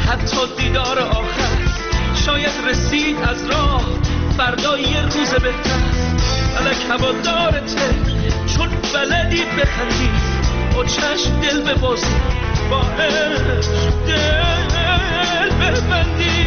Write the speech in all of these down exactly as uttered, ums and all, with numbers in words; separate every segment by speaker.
Speaker 1: حتی دیدار آخر شاید رسید از راه فردا یه روز بهتر. فلک هوادارته چون بلدی بخندی، با چشم دل ببازی، با عشق دل ببندی.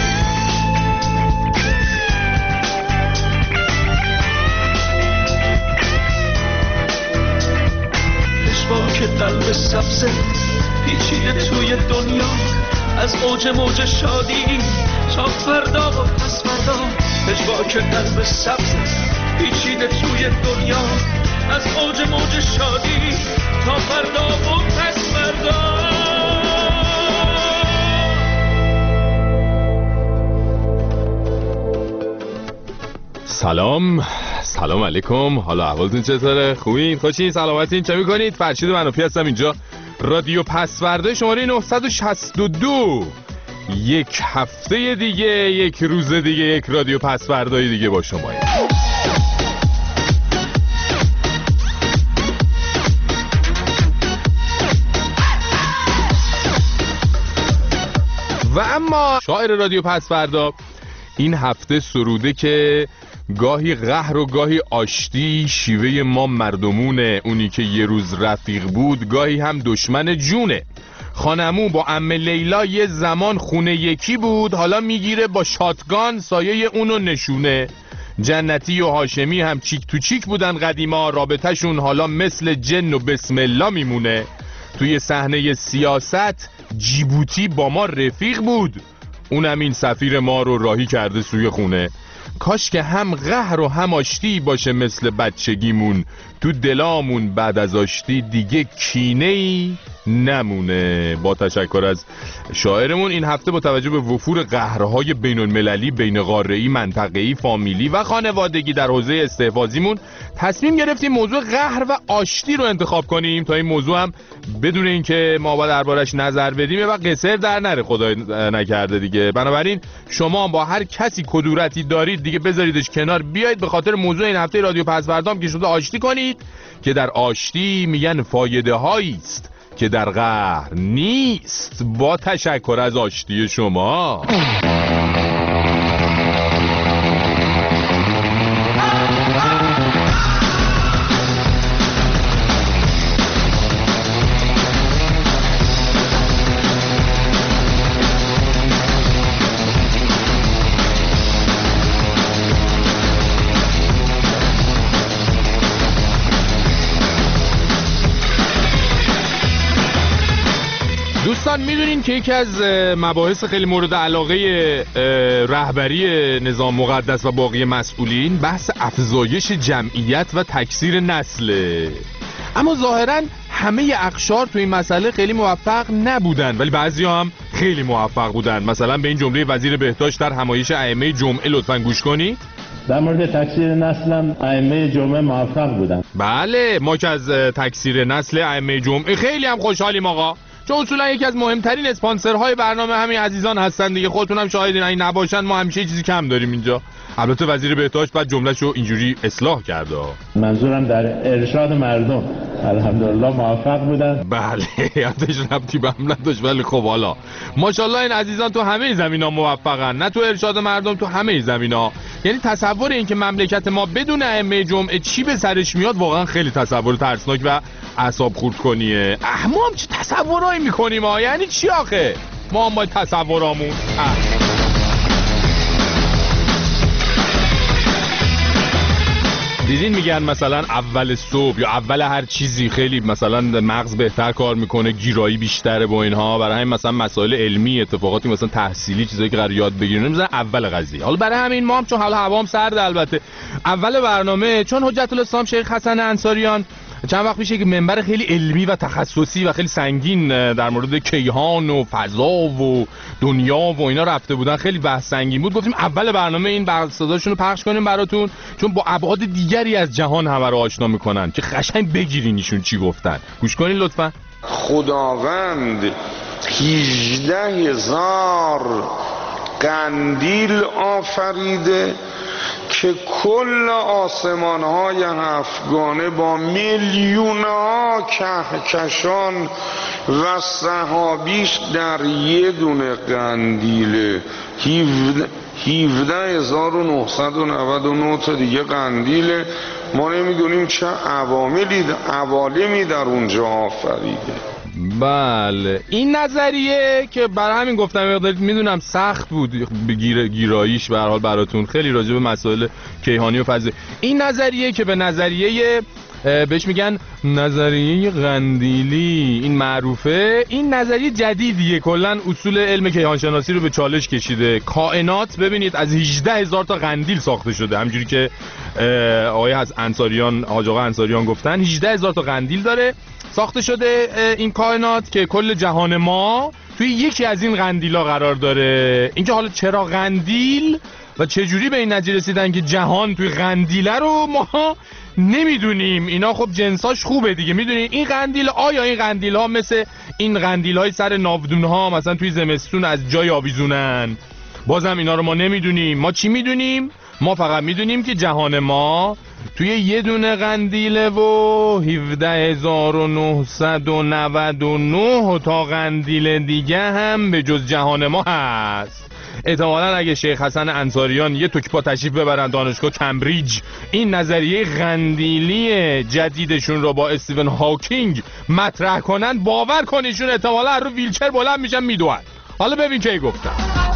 Speaker 1: پشواک قلب سبزه پیچیده توی دنیا، از اوج موج شادی تا فردا و پس فردا. پشواک قلب سبزه پیچیده توی دنیا، از اوج موج شادی تا فردا و پس فردا.
Speaker 2: سلام سلام علیکم، حالا احوالتون چطوره؟ خوبین؟ خوشین؟ سلامتین؟ چه میکنید؟ فرشید منوفی هستم، اینجا رادیو پسورده شماره نهصد و شصت و دو. یک هفته دیگه، یک روز دیگه، یک رادیو پسورده‌ای دیگه با شما. و اما شاعر رادیو پسورده این هفته سروده که گاهی قهر و گاهی آشتی شیوه ما مردمونه، اونی که یه روز رفیق بود گاهی هم دشمن جونه. خانمو با عمه لیلا یه زمان خونه یکی بود، حالا میگیره با شاتگان سایه اونو نشونه. جنتی و هاشمی هم چیک تو چیک بودن قدیما، رابطهشون حالا مثل جن و بسم الله میمونه. توی صحنه سیاست جیبوتی با ما رفیق بود، اونم این سفیر ما رو راهی کرده سوی خونه. کاش که هم قهر و هم آشتی باشه مثل بچگیمون، تو دلامون بعد از آشتی دیگه کینه‌ای نمونه. با تشکر از شاعرمون این هفته با توجه به وفور قهرهای بین المللی، بین قاره‌ای، منطقه‌ای، فامیلی و خانوادگی در حوزه استحفاظیمون تصمیم گرفتیم موضوع قهر و آشتی رو انتخاب کنیم تا این موضوع هم بدون اینکه ما با دربارش نظر بدیم و قصر در نره خدای نکرده دیگه. بنابراین شما با هر کسی کدورتی دارید دیگه بذاریدش کنار، بیایید به خاطر موضوع این هفته رادیو پسورده‌ام که شده آشتی کنید، که در آشتی میگن فایده هایی است که در قهر نیست. با تشکر از آشتی شما. دوستان میدونین که یکی از مباحث خیلی مورد علاقه رهبری نظام مقدس و باقی مسئولین بحث افزایش جمعیت و تکثیر نسله. اما ظاهراً همه اقشار تو این مسئله خیلی موفق نبودن، ولی بعضیا هم خیلی موفق بودن. مثلا به این جمله وزیر بهداشت در همایش ائمه جمعه لطفاً گوش کنید.
Speaker 3: در مورد تکثیر نسل هم ائمه جمعه موفق بودن.
Speaker 2: بله، ما که از تکثیر نسل ائمه جمعه خیلی هم خوشحالیم آقا، چون اصولا یکی از مهمترین اسپانسرهای برنامه همین عزیزان هستن دیگه. خودتون هم شاهدین این نباشن ما همیشه چیزی کم داریم اینجا. البته وزیر بهداشت بعد جمله‌شو اینجوری اصلاح کرده.
Speaker 3: منظورم در ارشاد مردم الحمدلله موفق بودن.
Speaker 2: بله، یادش ربطی به هم نداشت، ولی خب حالا ماشاءالله این عزیزان تو همه زمینا موفقن، نه تو ارشاد مردم، تو همه زمینا. یعنی تصور این که مملکت ما بدون ائمه جمعه چی به سرش میاد واقعا خیلی تصور ترسناک و اعصاب خورد کنیه. اه ما هم چه تصورایی میکنیم ها، یعنی چی آخه؟ ما هم باید تصورامون اه. دیدین میگن مثلا اول صبح یا اول هر چیزی خیلی مثلا مغز بهتر کار میکنه، گیرایی بیشتره با اینها، برای همین مثلا مسائل علمی، اتفاقاتی مثلا تحصیلی، چیزایی که قرار یاد بگیرن میذارن اول قضیه. حالا برای همین ما هم چون حالا هوام سرد البته اول برنامه، چون حجت الاسلام شیخ حسن انصاریان چند وقت میشه که منبر خیلی علمی و تخصصی و خیلی سنگین در مورد کیهان و فضا و دنیا و اینا رفته بودن، خیلی بحث سنگین بود. گفتیم اول برنامه این بحث صداشون رو پخش کنیم براتون، چون با ابعاد دیگری از جهان همه رو آشنا میکنن که قشنگ بگیرین ایشون چی گفتن. گوش کنین لطفا.
Speaker 4: خداوند هجده هزار قندیل آفریده که کل آسمان های هفتگانه با میلیون ها کهکشان و سحابیش در یه دونه قندیله، هفده هزار و نهصد و نود و نه تا دیگه قندیله. ما نمیدونیم چه عواملی عوالمی در اونجا آفریده.
Speaker 2: بله این نظریه که برای همین گفتم میدونم سخت بود گیر... گیراییش به هر حال براتون، خیلی راجع به مسائل کیهانی و فضایی. این نظریه که به نظریه بهش میگن نظریه قندیلی این معروفه، این نظریه جدیدیه، کلا اصول علم کیهانشناسی رو به چالش کشیده. کائنات ببینید از هجده هزار تا قندیل ساخته شده، همجوری که آقای از انصاریان حاج آقا انصاریان گفتن هجده هزار تا قندیل داره ساخته شده این کائنات، که کل جهان ما توی یکی از این قندیلا قرار داره. اینکه حالا چرا قندیل و چجوری به این نتیجه رسیدن که جهان توی قندیله رو ما نمیدونیم. اینا خب جنساش خوبه دیگه، میدونین این قندیل، آیا این قندیل ها مثل این قندیل های سر ناودون ها مثلا توی زمستون از جای آویزونن؟ بازم اینا رو ما نمیدونیم. ما چی میدونیم؟ ما فقط میدونیم که جهان ما توی یه دونه قندیله و هفده هزار و نهصد و نود و نه تا قندیل دیگه هم به جز جهان ما هست. احتمالاً اگه شیخ حسن انصاریان یه توک پا تشریف ببرن دانشگاه کمبریج، این نظریه قندیلی جدیدشون رو با استیون هاکینگ مطرح کنن، باور کنیشون احتمالاً رو ویلچر بلند میشن میدوئن. حالا ببین کی گفتم.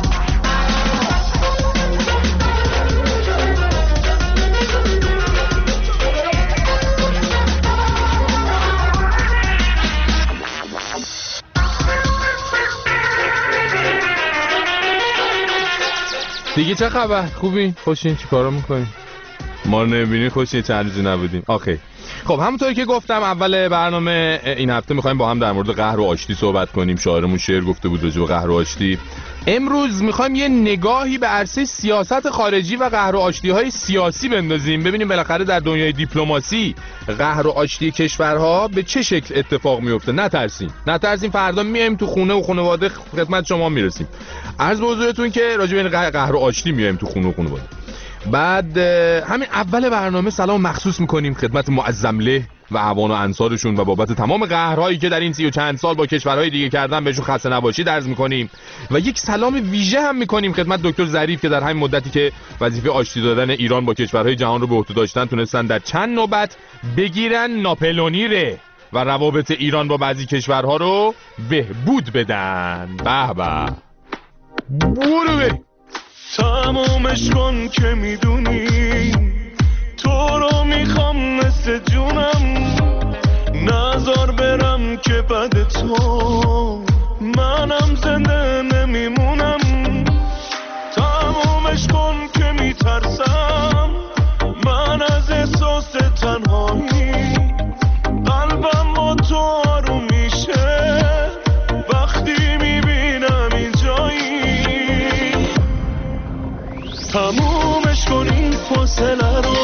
Speaker 2: دیگه چه خبر؟ خوبین؟ خوشین؟ چی کارا میکنین؟ ما رو نمیبینین خوشین؟ چند روزی نبودیم. آخه خب همونطور که گفتم اول برنامه این هفته میخوایم با هم در مورد قهر و آشتی صحبت کنیم. شاعرمون شعر گفته بود راجع به قهر و آشتی. امروز میخوایم یه نگاهی به عرصه سیاست خارجی و قهر و آشتی های سیاسی بندازیم، ببینیم بالاخره در دنیای دیپلماسی قهر و آشتی کشورها به چه شکل اتفاق میفته. نترسین نترسین فردا میایم تو خونه و خانواده خدمت شما میرسیم. عرض به حضورتون که راجع به قهر و آشتی میایم تو خونه و خانواده. بعد همین اول برنامه سلام مخصوص میکنیم خدمت معظمله و اعوان و انصارشون و بابت تمام قهرهایی که در این سی و چند سال با کشورهای دیگه کردن بهشون خسته نباشید عرض میکنیم و یک سلام ویژه هم میکنیم خدمت دکتر ظریف که در همین مدتی که وظیفه آشتی دادن ایران با کشورهای جهان رو به عهده داشتن تونستن در چند نوبت بگیرن ناپلونی ره و روابط ایران با بعضی کشورها رو بهبود بدن. به به برو بریم.
Speaker 1: تمامش کن که میدونی تو رو میخوام مثل جونم، نذار برم که بعد تو منم زنده نمیمونم. تمامش کن که میترسم من از احساس تنهایی، قلبم با تو آروم میشه وقتی میبینم این جایی. تمومش کن این فاصله رو،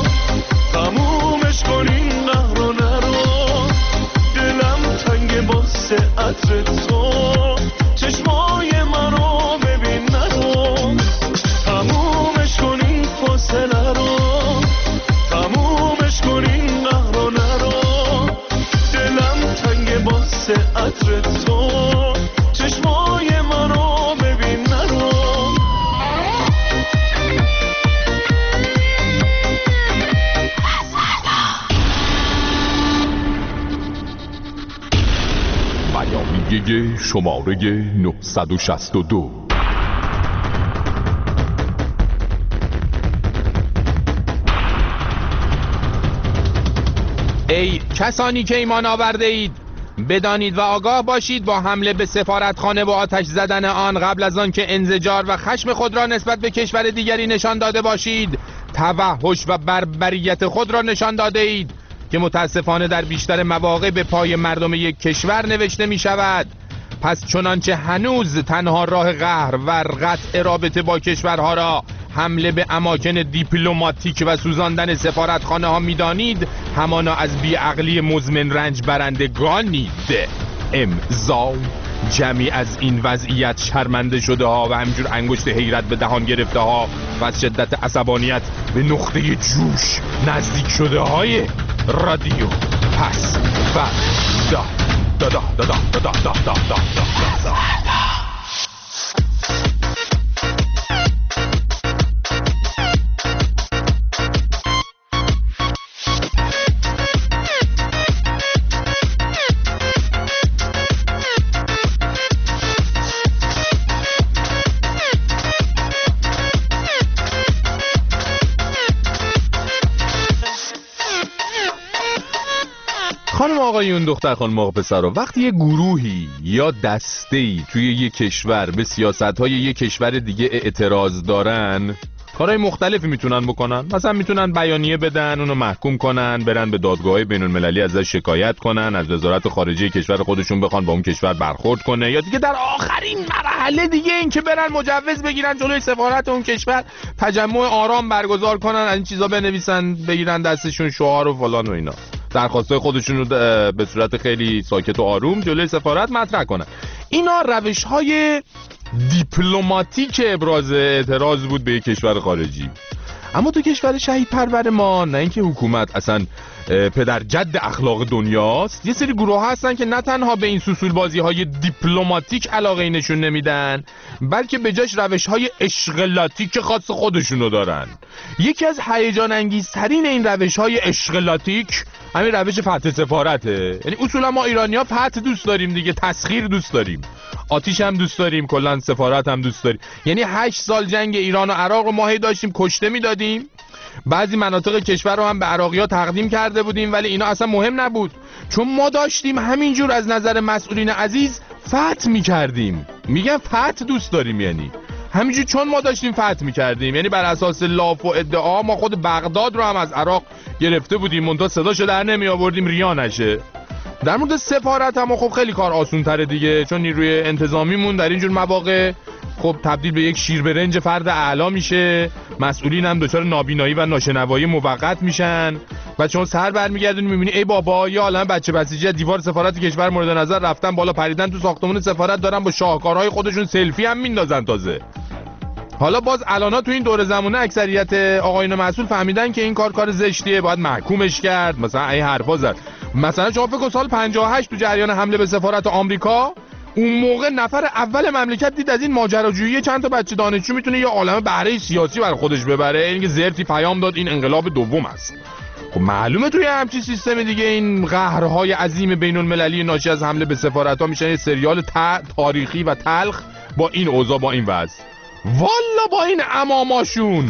Speaker 1: تمومش کن این قهر و نرو، دلم تنگ واسه عطر تو، چشمای منو ببین نرو. تمومش کن این فاصله رو، تمومش کن این قهر و نرو، دلم تنگ واسه عطر تو، چشمای منو ببین نرو.
Speaker 2: بیانیه شماره نهصد و شصت و دو. ای کسانی که ایمان آورده اید، بدانید و آگاه باشید با حمله به سفارتخانه و آتش زدن آن قبل از آن که انزجار و خشم خود را نسبت به کشور دیگری نشان داده باشید، توحش و بربریت خود را نشان داده اید که متاسفانه در بیشتر مواقع به پای مردم یک کشور نوشته می شود. پس چنانچه هنوز تنها راه قهر و قطع رابطه با کشورها را حمله به اماکن دیپلماتیک و سوزاندن سفارتخانه ها می دانید، همانا از بیعقلی مزمن رنج برندگانید. امضا جمعی از این وضعیت شرمنده شده ها و همینجور انگشت حیرت به دهان گرفته ها و از شدت عصبانیت به نقطه جوش نزدیک شده های رادیو پس فردا دا دا دا دا دا دا دا دا دا دا دا. خانم آقایون، دختر خانم آقا پسرا، وقتی یه گروهی یا دسته‌ای توی یه کشور به سیاست‌های یه کشور دیگه اعتراض دارن، کارهای مختلفی میتونن بکنن. مثلا میتونن بیانیه بدن، اونو محکوم کنن، برن به دادگاه بین‌المللی ازش شکایت کنن، از وزارت خارجه کشور خودشون بخوان با اون کشور برخورد کنه، یا دیگه در آخرین مرحله دیگه این که برن مجوز بگیرن جلوی سفارت اون کشور تجمع آرام برگزار کنن، از این چیزا بنویسن، بگیرن دستشون شعار و فلان و اینا، درخواستای خودشون رو به صورت خیلی ساکت و آروم جلوی سفارت مطرح کنن. اینا روش‌های دیپلماتیک ابراز اعتراض بود به یک کشور خارجی. اما تو کشور شهید پرور ما، نه اینکه حکومت اصلا پدر جد اخلاق دنیاست، یه سری گروه هستن که نه تنها به این سوسول بازی های دیپلماتیک علاقه نشون نمیدن، بلکه به جاش روش های اشغالاتیک خاص خودشونو دارن. یکی از هیجان انگیزترین این روش های اشغالاتیک همین روش فتح سفارته. یعنی اصولا ما ایرانی ها فتح دوست داریم دیگه، تسخیر دوست داریم، آتیش هم دوست داریم، کلا سفارت هم دوست داریم. یعنی هشت سال جنگ ایران و عراق رو ما هی داشتیم کشته میدادیم، بعضی مناطق کشور رو هم به عراقی‌ها تقدیم کرده بودیم، ولی اینا اصلا مهم نبود، چون ما داشتیم همینجور از نظر مسئولین عزیز فتح میکردیم. میگن فتح دوست داریم، یعنی همینجور چون ما داشتیم فتح میکردیم. یعنی بر اساس لاف و ادعا ما خود بغداد رو هم از عراق گرفته بودیم، منتها صداشو در نمی آوردیم ریا نشه. در مورد سفارت هم خب خیلی کار آسون تره دیگه، چون نیروی انتظامیمون در اینجور مواقع خب تبدیل به یک شیر برنج فرد اعلا میشه، مسئولین هم دچار نابینایی و ناشنوایی موقت میشن و چون سر برمیگردونی میبینی ای بابا یه عالمه بچه بسیجی از دیوار سفارت کشور مورد نظر رفتن بالا، پریدن تو ساختمان سفارت، دارن با شاهکارهای خودشون سلفی هم میندازن تازه. حالا باز الانا تو این دور زمانه اکثریت آقایون مسئول فهمیدن که این کار کار زشتیه، باید محکومش کرد، مثلا این حرفا زد. مثلا شما فکر کن سال پنجاه و هشت تو جریان حمله به سفارت آمریکا، اون موقع نفر اول مملکت دید از این ماجراجویی چند تا بچه دانشجو میتونه یه عالمه بهره سیاسی برای خودش ببره، اینکه زرتی پیام داد این انقلاب دوم است. خب معلومه توی همچین سیستم دیگه این قهرهای عظیم بین المللی ناشی از حمله به سفارت‌ها میشن یه سریال تاریخی و تلخ با این اوضاع، با این وضع، والا با این اماماشون.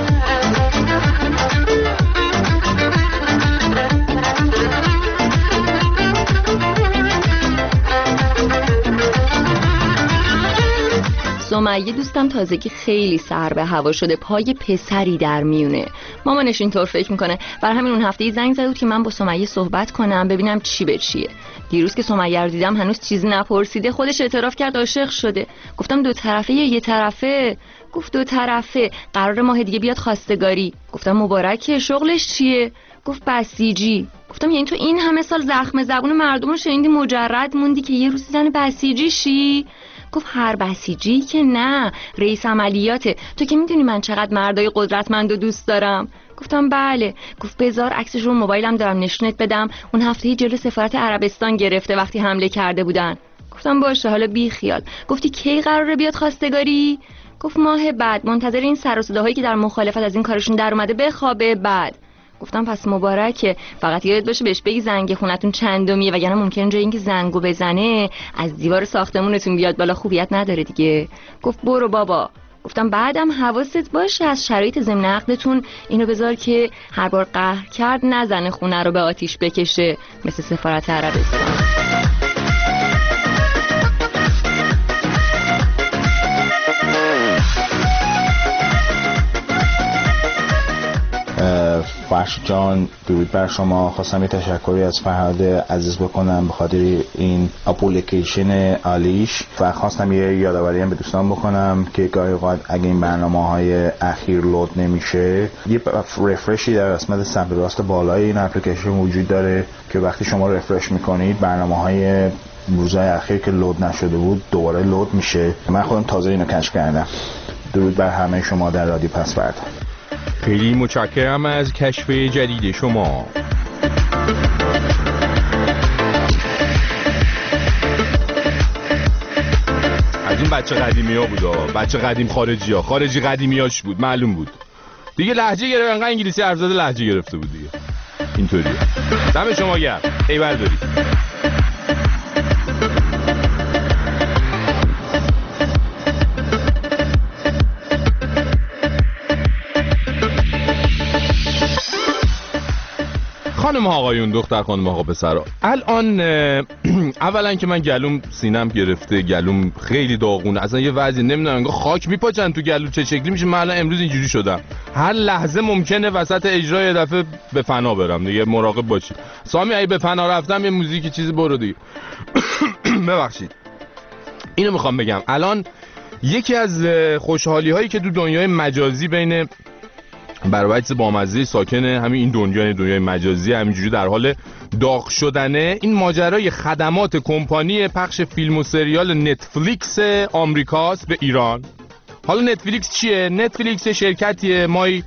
Speaker 5: سمیه دوستم تازگی خیلی سر به هوا شده، پای پسری در میونه. مامانش اینطور فکر میکنه، برای همین اون هفته زنگ زد که من با سمیه صحبت کنم ببینم چی به چیه. دیروز که سمیه رو دیدم هنوز چیزی نپرسیده، خودش اعتراف کرد عاشق شده. گفتم دو طرفه یا یه طرفه؟ گفت دو طرفه، قرار ماه دیگه بیاد خواستگاری. گفتم مبارکه، شغلش چیه؟ گفت بسیجی. گفتم یعنی تو این همه سال زخم زبون مردم رو شنیدی مجرد موندی که یه روز زن بسیجی شی؟ گفت هر بسیجی که نه، رئیس عملیاته، تو که میدونی من چقدر مردای قدرتمند و دوست دارم. گفتم بله. گفت بذار عکسش رو موبایلم دارم نشونت بدم، اون هفته جلو سفارت عربستان گرفته وقتی حمله کرده بودن. گفتم باشه حالا بی خیال. گفتی کی قراره بیاد خواستگاری؟ گفت ماه بعد، منتظر این سر و صداهایی که در مخالفت از این کارشون در اومده بخوابه بعد. گفتم پس مبارکه، فقط یادت باشه بهش بگی زنگ خونتون چندمیه، وگرنه ممکنه جای اینکه زنگو بزنه از دیوار ساختمونتون بیاد بالا، خوبیت نداره دیگه. گفت برو بابا. گفتم بعدم حواست باشه از شرایط ضمن عقدتون اینو بذار که هر بار قهر کرد نزنه خونه رو به آتیش بکشه مثل سفارت عربستان.
Speaker 6: فرش جان، درود بر شما. خواستم یه تشکری از فرهاد عزیز بکنم به خاطر این اپلیکیشن عالیش و خواستم یه یادآوری هم به دوستان بکنم که گاهی اوقات اگه این برنامه‌های اخیر لود نمیشه، یه رفرشی در قسمت سمت راست بالای این اپلیکیشن وجود داره که وقتی شما رفرش میکنید برنامه‌های روزهای اخیر که لود نشده بود دوباره لود میشه. من خودم تازه اینو کشف کردم. درود بر همه شما در رادیو پسوردا.
Speaker 2: خیلی متشکرم از کشف جدید شما. از این بچه قدیمی ها بود، بچه قدیم خارجی ها، خارجی قدیمی هاش بود، معلوم بود دیگه. لهجه گرفت، انقدر انگلیسی حرف زده لهجه گرفته بود دیگه. اینطوریه. دم شما گرم. ای برداری. خانم ها آقایون، دختر خانم آقا پسرا، الان اولا که من گلوم سینم گرفته، گلوم خیلی داغونه، اصلا یه وضعی نمیدونم انگار خاک میپاچن تو گلو چه شکلی میشه. من الان امروز اینجوری شدم، هر لحظه ممکنه وسط اجرای یه دفعه به فنا برم دیگه، مراقب باشید. سامی اگه به فنا رفتم یه موزیک چیزی برو دیگه. ببخشید. اینو میخوام بگم، الان یکی از خوشحالی هایی که تو دنیای مجازی بین برابرچ بامزه ساکن همین این دنیای دنیای مجازی همینجوری در حال داغ شدنه، این ماجرای خدمات کمپانی پخش فیلم و سریال نتفلیکس آمریکاست به ایران. حالا نتفلیکس چیه؟ نتفلیکس شرکتیه، مای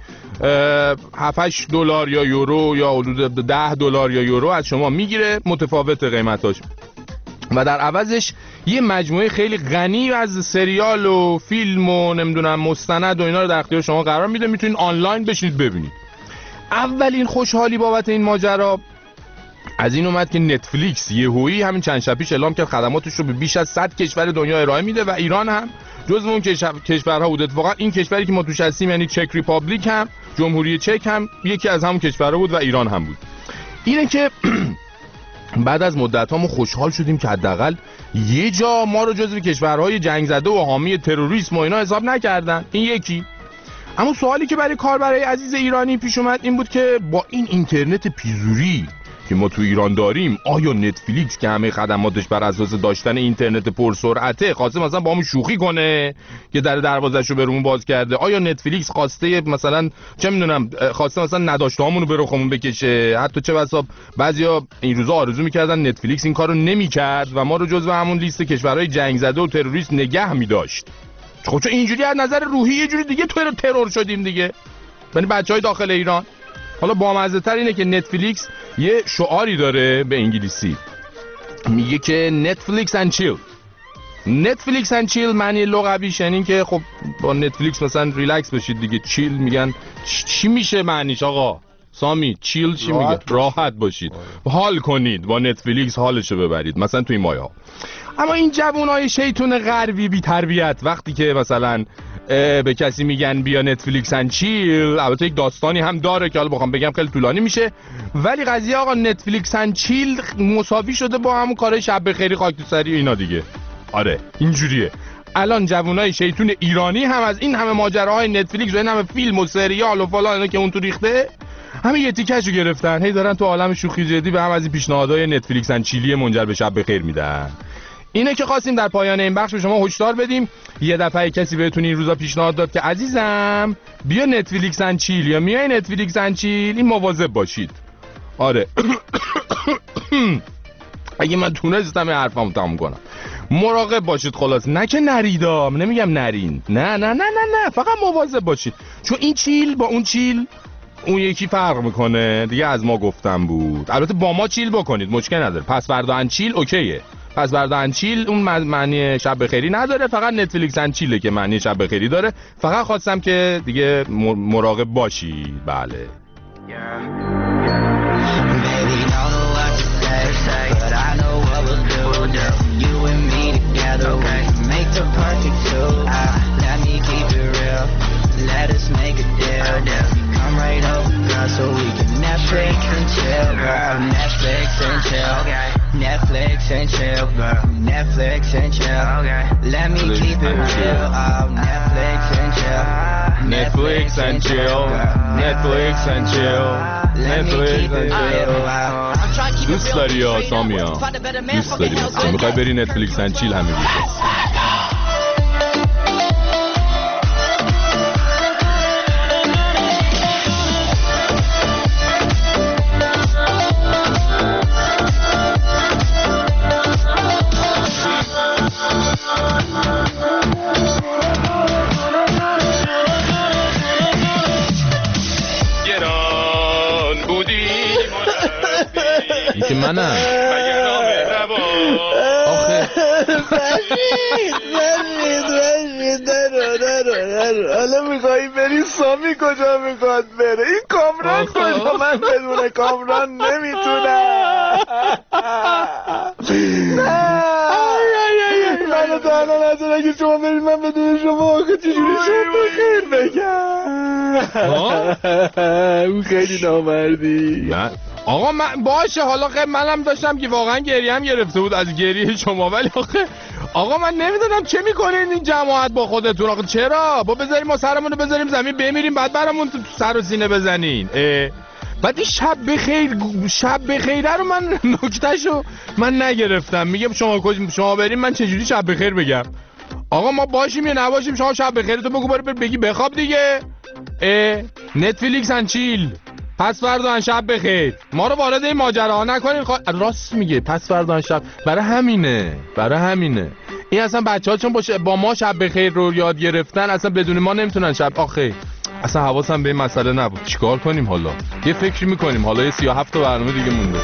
Speaker 2: هفت هشت دلار یا یورو یا حدود ده دلار یا یورو از شما میگیره، متفاوت قیمتاش، و در عوضش یه مجموعه خیلی غنی از سریال و فیلم و نمیدونم مستند و اینا رو در اختیار شما قرار میده، میتونید آنلاین بشینید ببینید. اولین خوشحالی بابت این ماجرا از این اومد که نتفلیکس یهویی همین چند شب پیش اعلام کرد خدماتش رو به بیش از صد کشور دنیا ارائه میده و ایران هم جزو اون کشورها بود. اتفاقا این کشوری که ما توش هستیم یعنی چک ریپابلیک هم، جمهوری چک هم یکی از همون کشورها بود و ایران هم بود. اینه که بعد از مدت ها ما خوشحال شدیم که حداقل یه جا ما رو جزو کشورهای جنگ زده و حامی تروریسم و اینا حساب نکردن. این یکی. اما سوالی که برای کاربرای عزیز ایرانی پیش اومد این بود که با این اینترنت پیزوری که ما تو ایران داریم، آیا نتفلیکس که همه خدماتش بر اساس داشتن اینترنت پرسرعته خواسته مثلا با همون شوخی کنه که در دروازه‌شو برامون باز کرده؟ آیا نتفلیکس خواسته مثلا چه میدونم خواسته مثلا نداشتهامون رو به رخمون بکشه؟ حتی چه بسا بعضیا این روزا آرزو می‌کردن نتفلیکس این کارو نمی‌کرد و ما رو جزو همون لیست کشورهای جنگ زده و تروریست نگه می‌داشت. خب چون اینجوری از نظر روحی یه جوری دیگه تو ترور شدیم دیگه، یعنی بچهای داخل ایران. حالا بامزه‌تر اینه که نتفلیکس یه شعاری داره به انگلیسی، میگه که نتفلیکس اند چیل. نتفلیکس اند چیل معنی لغویش یعنی که خب با نتفلیکس مثلا ریلکس بشید دیگه. چیل میگن چی میشه معنیش آقا سامی؟ چیل چی میگه؟ راحت باشید، حال کنید، با نتفلیکس حالشو ببرید مثلا توی مایه ها. اما این جوانای شیطون غربی بی تربیت وقتی که مثلا به کسی میگن بیا نتفلیکس اند چیل، البته یک داستانی هم داره که حالا بخوام بگم خیلی طولانی میشه، ولی قضیه آقا نتفلیکس اند چیل مساوی شده با همون کارهای شب بخیری خاک تو سری اینا دیگه. آره اینجوریه. الان جوانای شیطون ایرانی هم از این همه ماجراهای نتفلیکس و این همه فیلم و سریال و فلان اینا که اون تو ریخته، همین یه تیکه‌شو گرفتن، هی دارن تو عالم شوخی جدی به هم از این پیشنهادهای نتفلیکس اند چیلی منجر به شب بخیر میدن. اینه که خواستیم در پایان این بخش به شما هشدار بدیم. یه دفعه کسی بهتون این روزا پیشنهاد داد که عزیزم بیا نتفلیکس اند چیل یا میای نتفلیکس اند چیل، این مواظب باشید. آره اگه من تونستم این حرفمو تموم کنم، مراقب باشید. خلاص نه که نریدام، نمیگم نرین، نه نه نه نه نه، فقط مواظب باشید، چون این چیل با اون چیل اون یکی فرق میکنه دیگه. از ما گفتم بود. البته با ما چیل بکنید مشکل نداره، پس فردا اند چیل اوکیه. پس فردا اند چیل اون معنی شب بخیری نداره، فقط نتفلیکس اند چیله که معنی شب بخیری داره. فقط خواستم که دیگه مراقب باشید. بله Let us make a deal. Come right over, girl, so we can Netflix and chill, girl. Netflix and chill. Netflix and chill, girl. Netflix and chill. Let me keep it real. Oh, Netflix and chill. Netflix and chill. Netflix and chill. Netflix and chill. دوست داری یا سامیا؟ دوست داری تو میخوای بری نتفلیکس اند چیل همین روزا؟ منم. آخه
Speaker 7: بشید بشید بشید نرو نرو نرو. حالا میخوایی بری سامی کجا میخواد بره؟ این کامران کجا؟ من بدون کامران نمیتونم. منو تنها نزد اگه شما برید من بدون شما آخه چجوری شما بخیر بگم. اون خیلی نامردی.
Speaker 2: نه آقا من باشه حالا خیلی منم داشتم که واقعا گریه هم گرفته بود از گریه شما، ولی آخه آقا من نمیدونم چه میکنین این جماعت با خودتون. آقا چرا با بذاریم ما سرمون رو بذاریم زمین بمیریم بعد برامون تو سر و سینه بزنین؟ بعد این شب بخیر شب بخیره رو من نکتهشو من نگرفتم. میگم شما شما بریم من چجوری شب بخیر بگم؟ آقا ما باشیم یا نباشیم شما شب بخیر تو بگو برو بگی بخواب دیگه. نتفلیکس ان چیل، پس فردا شب بخیر، ما رو وارد این ماجراها نکنین. خوا... راست میگه پس فردا شب، برای همینه برای همینه این اصلا بچه‌ها چون باشه با ما شب بخیر رو یاد گرفتن اصلا بدون ما نمیتونن شب. آخه اصلا حواسم به این مسئله نبود. چیکار کنیم حالا؟ یه فکری میکنیم. حالا یه سی و هفت تا برنامه دیگه مونده.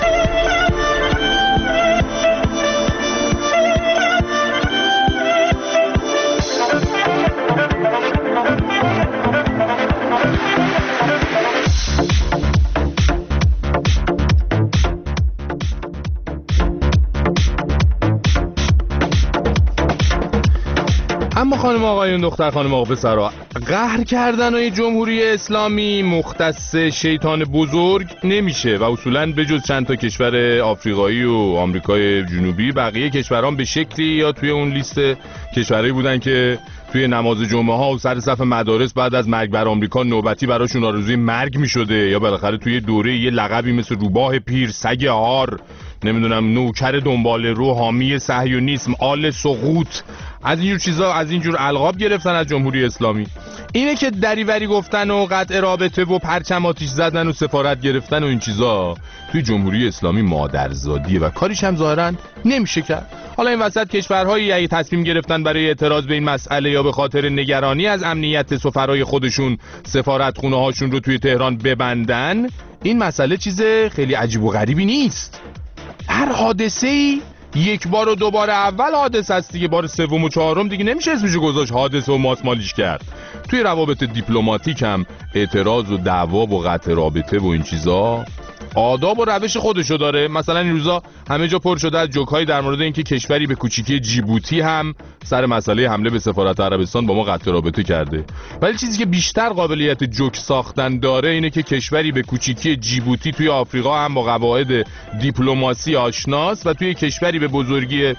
Speaker 2: اما خانم آقایون دختر خانم آقا پسرها، قهر کردن های جمهوری اسلامی مختص شیطان بزرگ نمیشه و اصولاً به جز چند تا کشور آفریقایی و آمریکای جنوبی بقیه کشوران به شکلی یا توی اون لیست کشورهایی بودن که توی نماز جمعه ها و سر صف مدارس بعد از مرگ بر آمریکا نوبتی براشون آرزوی مرگ میشده، یا بالاخره توی دوره یه لقبی مثل روباه پیر، سگ هار، نمیدونم نوکر دنبال رو، حامی صهیونیسم، آل سقوط، از اینجور چیزا، از اینجور القاب گرفتن از جمهوری اسلامی. اینه که دریوری گفتن و قطع رابطه و پرچم آتیش زدن و سفارت گرفتن و این چیزا توی جمهوری اسلامی مادرزادیه و کاریش هم ظاهرا نمیشه کرد. حالا این وسط کشورهایی اگه تصمیم گرفتن برای اعتراض به این مسئله یا به خاطر نگرانی از امنیت سفرای خودشون سفارتخونه هاشون رو توی تهران ببندن، این مسئله چیز خیلی عجیب و غریبی نیست. هر حادثه‌ای یک بار و دوبار اول حادثه است دیگه، بار سوم و چهارم دیگه نمیشه اسمشو گذاشت حادثه و ماسمالیش کرد. توی روابط دیپلماتیک هم اعتراض و دعوا و قطع رابطه و این چیزا آداب و روش خودشو داره. مثلا این روزا همه جا پر شده از جوک‌های در مورد اینکه کشوری به کوچیکی جیبوتی هم سر مسئله حمله به سفارت عربستان با ما قطع رابطه کرده. ولی چیزی که بیشتر قابلیت جوک ساختن داره اینه که کشوری به کوچیکی جیبوتی توی آفریقا هم با قواعد دیپلماسی آشناست و توی کشوری به بزرگی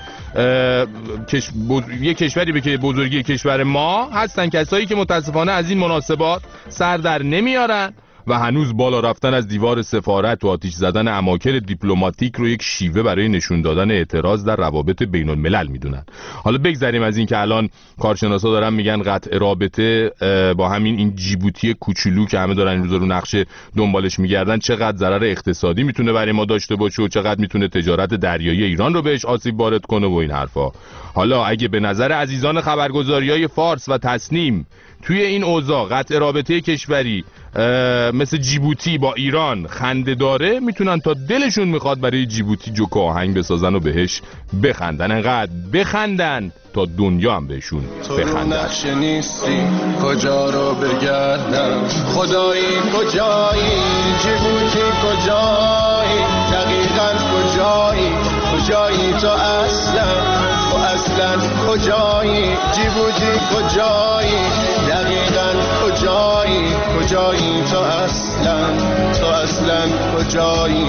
Speaker 2: کش... بز... یک کشوری به بزرگی کشور ما هستن کسایی که متاسفانه از این مناسبات سر در نمیارن و هنوز بالا رفتن از دیوار سفارت و آتش زدن اماکن دیپلماتیک رو یک شیوه برای نشون دادن اعتراض در روابط بین الملل میدونن. حالا بگذریم از این که الان کارشناسا دارن میگن قطع رابطه با همین این جیبوتی کوچولو که همه دارن این روزا رو نقشه دنبالش میگردن چقدر ضرر اقتصادی میتونه برای ما داشته باشه و چقدر میتونه تجارت دریایی ایران رو بهش آسیب وارد کنه و این حرفا. حالا اگه به نظر عزیزان خبرگزاریای فارس و تسنیم توی این اوضاع قطع رابطه کشوری مثل جیبوتی با ایران خنده داره، میتونن تا دلشون میخواد برای جیبوتی جوک آهنگ بسازن و بهش بخندن، انقدر بخندن تا دنیا هم بهشون بخندن.
Speaker 8: تو نقش نیستی کجا رو بگردم، خدایی کجایی، جیبوتی کجایی، دقیقاً کجایی، کجایی تو اصلا، تو اصلا کجایی، جیبوتی کجایی، دقیقاً کجایی، کجایی تو اصلا، تو اصلا کجایی.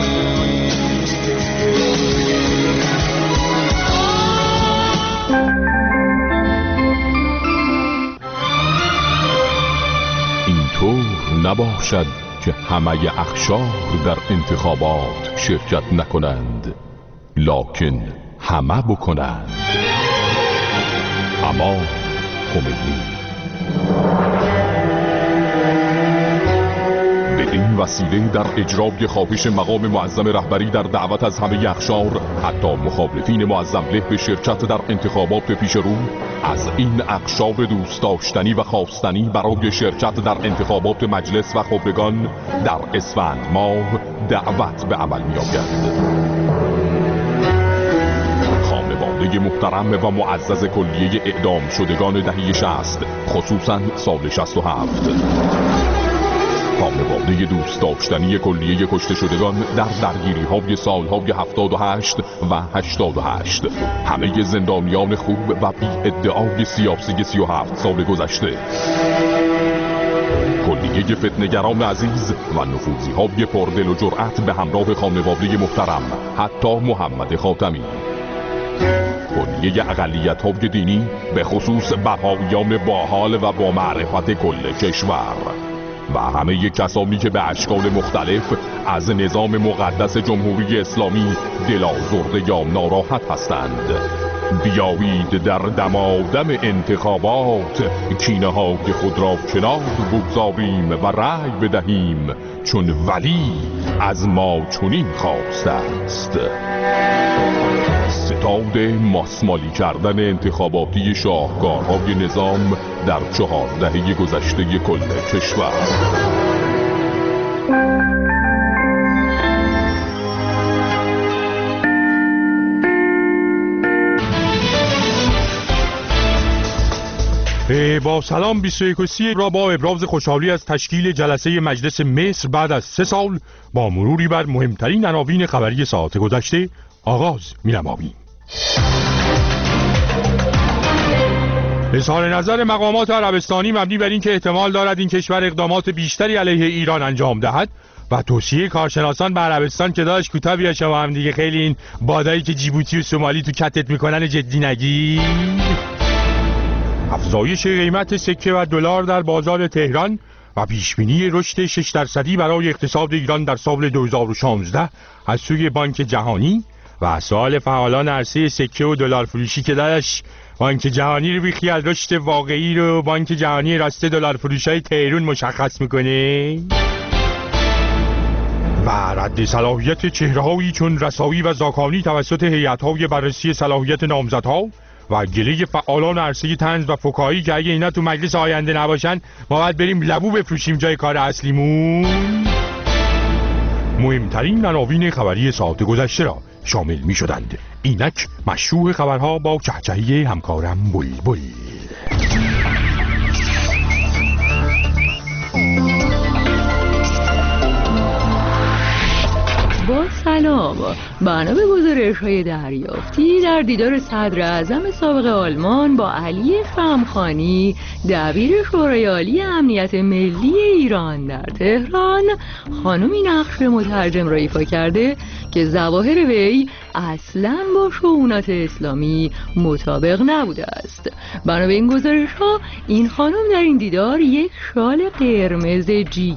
Speaker 2: اینطور نباشد که همه اخشار در انتخابات شرکت نکنند، لکن همه بکنند. اما خمینی به به این وسیله در اجرای خواهش مقام معظم رهبری در دعوت از همه اقشار حتی مخالفین معظم له به شرکت در انتخابات پیش رو از این اقشار دوست داشتنی و خواستنی برای شرکت در انتخابات مجلس و خبرگان در اسفند ماه دعوت به عمل می آید. خانواده محترم و معزز کلیه اعدام شدگان دهه شصت خصوصا سال شصت و هفت، خانواده دوست داشتنی کلیه کشته شدگان در درگیری های سالهای هفتاد و هشت و هشتاد و هشت، همه زندانیان خوب و بی ادعای سیاسی سی و هفت سال گذشته، کلیه فتنگران عزیز و نفوذی های پردل و جرأت به همراه خانواده محترم حتی محمد خاتمی، کلیه اقلیت های دینی به خصوص بهائیان باحال و با معرفت کل کشور و همه کسانی که به اشکال مختلف از نظام مقدس جمهوری اسلامی دلازرده یا ناراحت هستند. بیایید در دمادم انتخابات کینه های خود را کنار بگذاریم و رأی بدهیم، چون ولی از ما چنین خواسته است. ستاد ماسمالی کردن انتخاباتی شاهکارهای نظام در چهار دهه گذشته کل کشور.
Speaker 9: با سلام بیست و یک را با ابراز خوشحالی از تشکیل جلسه مجلس مصر بعد از سه سال با مروری بر مهمترین عناوین خبری ساعت گذشته آغاز می‌نماییم. اظهار نظر مقامات عربستانی مبنی بر اینکه احتمال دارد این کشور اقدامات بیشتری علیه ایران انجام دهد و توصیه کارشناسان به عربستان که داشت کوتاه بیا شما هم دیگه خیلی این بادایی که جیبوتی و سومالی تو کتت میکنن جدی نگیر. افزایش قیمت سکه و دلار در بازار تهران و پیشبینی رشد شش درصدی برای اقتصاد ایران در سال دو هزار و شانزده از سوی بانک جهانی و سوال فعالان عرصه سکه و دلار فروشی که داشت بانک جهانی رو بیخیال رشد واقعی رو بانک جهانی راسته دلار فروشای تهران مشخص میکنه و رد صلاحیت چهره‌هایی چون رسایی و زاکانی توسط هیئت‌های بررسی صلاحیت نامزدها و گله فعالان عرصه طنز و فکاهی که اگه اینا تو مجلس آینده نباشن ما باید بریم لبو بفروشیم جای کار اصلیمون. مهمترین عناوین خبری ساعت گذشته را شامل می شدند. اینک مشروع خبرها با چهچهی همکارم بلبل.
Speaker 5: با سلام، بنا به گزارش‌های دریافتی در دیدار صدر اعظم سابق آلمان با علی خمخانی دبیر شورای عالی امنیت ملی ایران در تهران، خانمی نقش مترجم را ایفا کرده که ظواهر وی اصلاً با شؤونات اسلامی مطابق نبوده است. بنا به این گزارش‌ها این خانم در این دیدار یک شال قرمز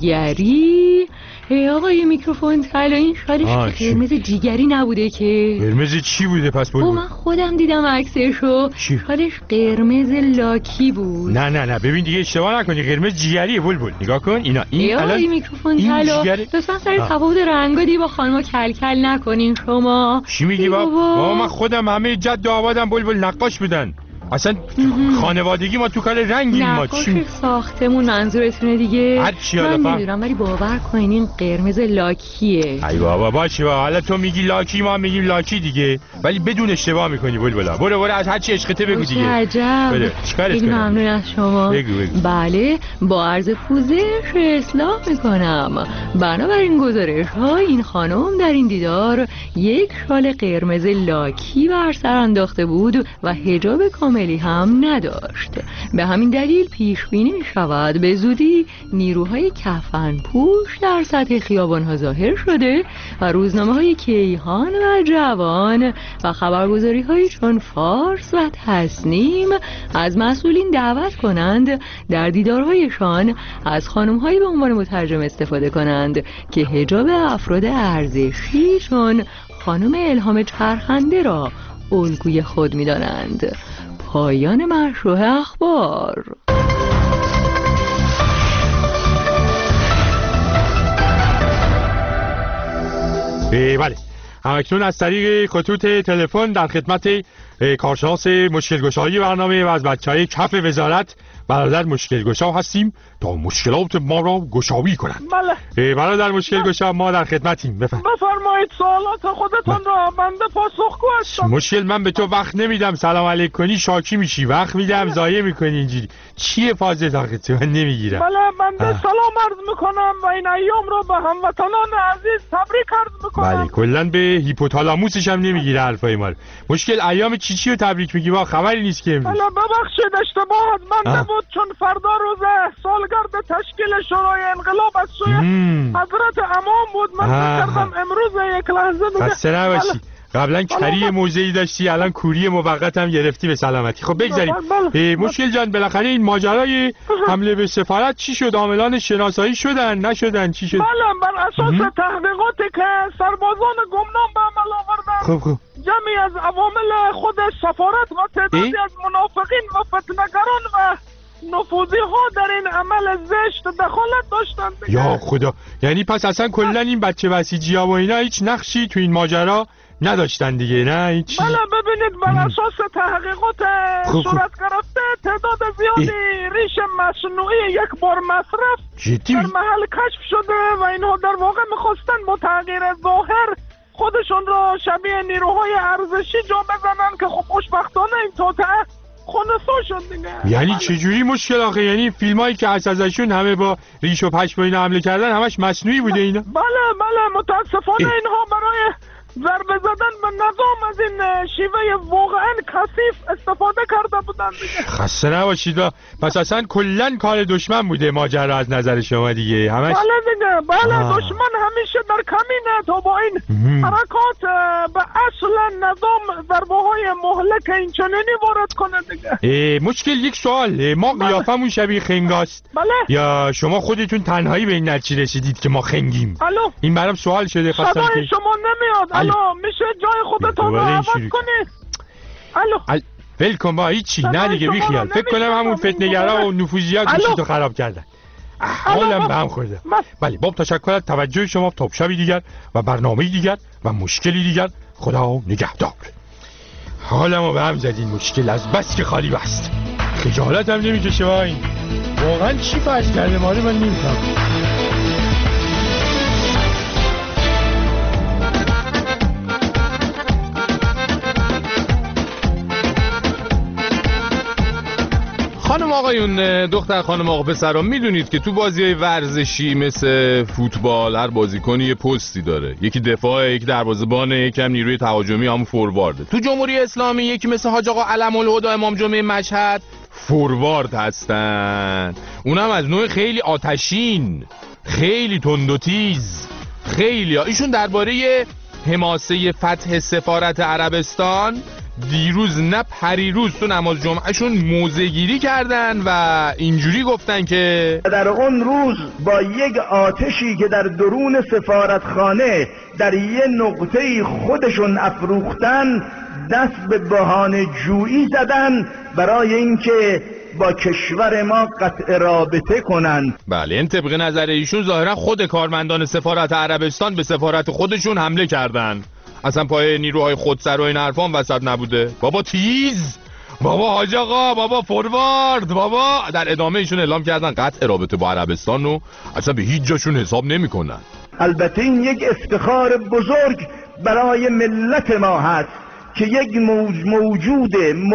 Speaker 5: جیگری ای آقای میکروفون طلا این شالش قرمز جیگری نبوده که
Speaker 9: قرمز چی بوده پس بود؟
Speaker 5: من خودم دیدم عکسشو. شالش قرمز لاکی بود.
Speaker 9: نه نه نه ببین دیگه اشتباه نکنی، قرمز جیگریه بلبل. نگاه کن اینا این
Speaker 5: الان آقای میکروفون طلا لطفا سر تفاوت رنگا با خانم‌ها کل کل نکنین شما.
Speaker 9: چی میگی بابا؟ بابا من خودم همه جد و آبادم بلبل نقاش بودن. اصلا خانوادگی ما تو کار رنگیم ما
Speaker 5: چی ساختمون منظورتونه دیگه؟
Speaker 9: هر چی حالا
Speaker 5: من نمیدونم ولی باور کنین این قرمز لاکیه.
Speaker 9: ای بابا باشه بابا، حالا تو میگی لاکی ما میگیم لاکی دیگه، ولی بدون اشتباه میکنی بلبلا. برو برو از هر چی عشقته بگو دیگه.
Speaker 5: عجب. خیلی ممنون از شما.
Speaker 9: بگو بگو.
Speaker 5: بله با عرض پوزش اصلاح میکنم. بنابراین گزارش ها این خانم در این دیدار یک شال قرمز لاکی بر سر انداخته بود و حجاب کاملی هم نداشت. به همین دلیل پیش بینی می شود به زودی نیروهای کفن پوش در سطح خیابان ها ظاهر شده و روزنامه های کیهان و جوان و خبرگزاری های چون فارس و تصنیم از مسئولین دعوت کنند در دیدارهایشان از خانم هایی به عنوان مترجم استفاده کنند که حجاب افراد ارزشی چون خانم الهام چرخنده را الگوی خود می دانند. پایان مشروع اخبار.
Speaker 9: بله، همکنون از طریق خطوط تلفن در خدمت کارشناس مشکلگشایی برنامه و از بچه‌های کف وزارت برادر مشکلگشا هستیم تا مشکلات ما را گشایی کنند.
Speaker 10: بله
Speaker 9: برادر مشکلگشا، ما در خدمتیم. بفرمایید.
Speaker 10: بفرمایید سوالات خودتون را بنده پاسخگو هستم.
Speaker 9: مشکل من به تو وقت نمیدم، سلام علیک کنی شاکی میشی، وقت میدم ضایع میکنی، اینجوری چیه فازت آخه تو؟ من نمیگیرم.
Speaker 10: بله بنده سلام عرض میکنم و این ایام رو به هموطنان عزیز تبریک عرض میکنم.
Speaker 9: بله کلا به هیپوتالاموسش هم نمیگیره حرفای ما. مشکل ایام چی چی رو تبریک میگی؟ ما خبری نیست که امروز.
Speaker 10: بله ببخشید اشتباه از بنده بود، چون فردا روز سالگرد تشکیل شورای انقلاب از سوی حضرت امام بود. من کردم امروز یک لحظه دیگه.
Speaker 9: خسته نباشی.
Speaker 10: بله.
Speaker 9: قبلا کری موضعی داشتی، الان کوری موقت هم گرفتی به سلامتی. خب بگذاریم. مشکل جان بالاخره این ماجرای حمله به سفارت چی شد؟ عاملان شناسایی شدن نشدن چی شد؟
Speaker 10: بله بر اساس تحقیقاتی که سربازان گمنام به عمل آوردن،
Speaker 9: خب خب
Speaker 10: جمعی از عوامل خود سفارت و تعدادی از منافقین و فتنه‌گران و نفوذی ها در این عمل زشت دخالت داشتن.
Speaker 9: یا خدا، یعنی پس اصلا کلا این بچه بسیجی ها و اینا هیچ نقشی تو این ماجرا نداشتن دیگه؟ نه هیچ.
Speaker 10: بله ببینید بر اساس تحقیقات صورت گرفته تعداد زیادی ریش مصنوعی یک بار مصرف
Speaker 9: جدی
Speaker 10: در محل کشف شده و اینها در واقع میخواستن با تغییر ظاهر خودشون را شبیه نیروهای ارزشی جا بزنن که خب خوشبختانه این توطئه خونسا شد دیگه.
Speaker 9: یعنی چجوری مشکل آخه؟ یعنی فیلم هایی که از ازشون همه با ریش و پشم اینا حمله کردن همش مصنوعی بوده اینا؟
Speaker 10: بله بله متاسفانه اینها برای ضربه زدن به نظام از این شیوه واقعا کثیف استفاده کرده بودن دیگه.
Speaker 9: خسته نباشید. پس اصلا کلا کار دشمن بوده ماجرا از نظر شما دیگه همش؟
Speaker 10: بله دیگه بله آه. دشمن همیشه در کمینه تا با این مم. حرکات به اصل نظام ضربه های مهلک این چنینی وارد کنه دیگه.
Speaker 9: مشکل یک سوال، ما بله. قیافمون شبیه خنگاست؟
Speaker 10: بله.
Speaker 9: یا شما خودتون تنهایی به این نتیجه رسیدید که ما خنگیم؟
Speaker 10: الو
Speaker 9: این برام سوال شده. خواستم
Speaker 10: که شما نمیاد. الو میشه جای خودتون رو عوض کنید؟ الو
Speaker 9: ال... ولکن با هیچی نه دیگه بی خیال. فکر کنم همون فتنه‌گرا و نفوذی‌ها گوشیتو خراب کردن. حالم به هم خورده. بله باب تشکر از توجه شما. تا شبی دیگر و برنامه‌ای دیگر و مشکلی دیگر. خدا نگهدار. حالمو به هم زدین. مشکل از بس که خالی بست. خجالت هم نمیکشه با این. واقعا چی فرض کرده ما رو من نمی‌فهمم.
Speaker 2: خانم آقایون، دختر خانم آقا پسران، میدونید که تو بازی‌های ورزشی مثل فوتبال هر بازیکنی یه پستی داره. یکی دفاع، یکی دروازه‌بان، یکی هم نیروی تهاجمی هم فوروارده. تو جمهوری اسلامی یکی مثل حاج آقا علم الهدی امام جمعه مشهد فوروارد هستن. اونم از نوع خیلی آتشین، خیلی تند و تیز، خیلی. ایشون درباره حماسه فتح سفارت عربستان دیروز نه پریروز تو نماز جمعهشون موضع‌گیری کردن و اینجوری گفتن که
Speaker 11: در اون روز با یک آتشی که در درون سفارتخانه در یه نقطه خودشون افروختن دست به بهانه جویی زدن برای اینکه با کشور ما قطع رابطه کنن.
Speaker 2: بله این طبق نظر ایشون ظاهرا خود کارمندان سفارت عربستان به سفارت خودشون حمله کردن. اصلا پای نیروهای خودسر و این حرفان وسط نبوده. بابا تیز، بابا حاج آقا، بابا فوروارد، بابا. در ادامه ایشون اعلام کردن قطع رابطه با عربستان رو اصلا به هیچ جاشون حساب نمی کنن.
Speaker 11: البته این یک افتخار بزرگ برای ملت ما هست که یک موجود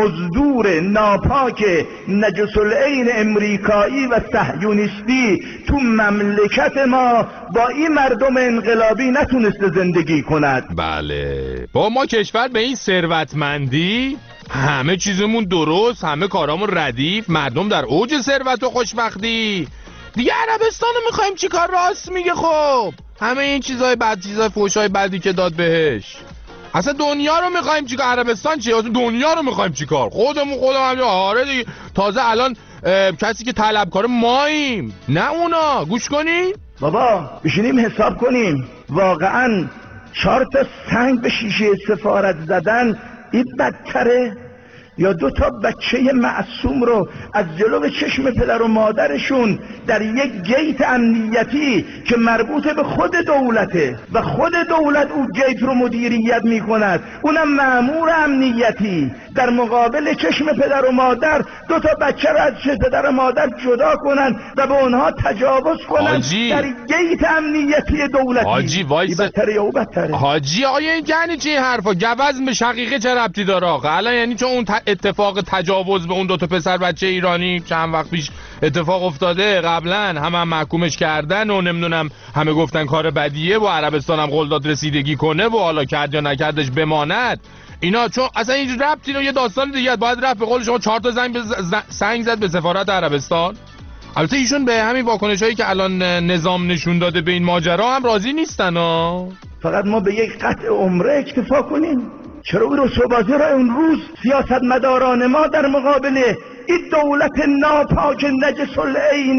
Speaker 11: مزدور ناپاک نجس العین امریکایی و صهیونیستی تو مملکت ما با این مردم انقلابی نتونسته زندگی کند.
Speaker 2: بله با ما کشور به این ثروتمندی، همه چیزمون درست، همه کارامون ردیف، مردم در اوج ثروت و خوشبختی، دیگه عربستانو میخوایم چی کار؟ راست میگه. خب همه این چیزای بد، چیزای فحشای بدی که داد بهش، اصلا دنیا رو میخوایم چیکار؟ عربستان چیه؟ اصلا دنیا رو میخوایم چیکار؟ خودمون خودمون همینجا. آره دیگه تازه الان کسی که طلبکار ماییم نه اونا. گوش کنی
Speaker 11: بابا، بشینیم حساب کنیم. واقعا چهار تا سنگ به شیشه سفارت زدن این بدتره یا دو تا بچه معصوم رو از جلو چشم پدر و مادرشون در یک گیت امنیتی که مربوط به خود دولته و خود دولت اون گیت رو مدیریت میکند، اونم مأمور امنیتی، در مقابل چشم پدر و مادر دو تا بچه رو از پدر و مادر جدا کنن و به اونها تجاوز کنن
Speaker 2: حاجی.
Speaker 11: در گیت امنیتی دولتی.
Speaker 2: حاجی وایس
Speaker 11: بدتره یا بدتره.
Speaker 2: حاجی آیا این یعنی چی حرفا؟ گوزن به شقیقه چه ربطی داره آخه؟ الان یعنی چون اون اتفاق تجاوز به اون دو تا پسر بچه ایرانی چند وقت پیش اتفاق افتاده، قبلا هم, هم محکومش کردن و نمیدونم همه گفتن کار بدیه و عربستان هم قول داد رسیدگی کنه و حالا کرد یا نکردش بماند، اینا چون اصلا این ربطی رو یه داستان دیگه باید رفت به قول شما چهار تا زنگ سنگ زد به سفارت عربستان. البته ایشون به همین واکنشایی که الان نظام نشون داده به این ماجرا هم راضی نیستن ها.
Speaker 11: فقط ما به یک قطع عمره اکتفا کنیم. چرا اون رسوبازی را اون روز سیاستمداران ما در مقابل این دولت ناپاک نجس العین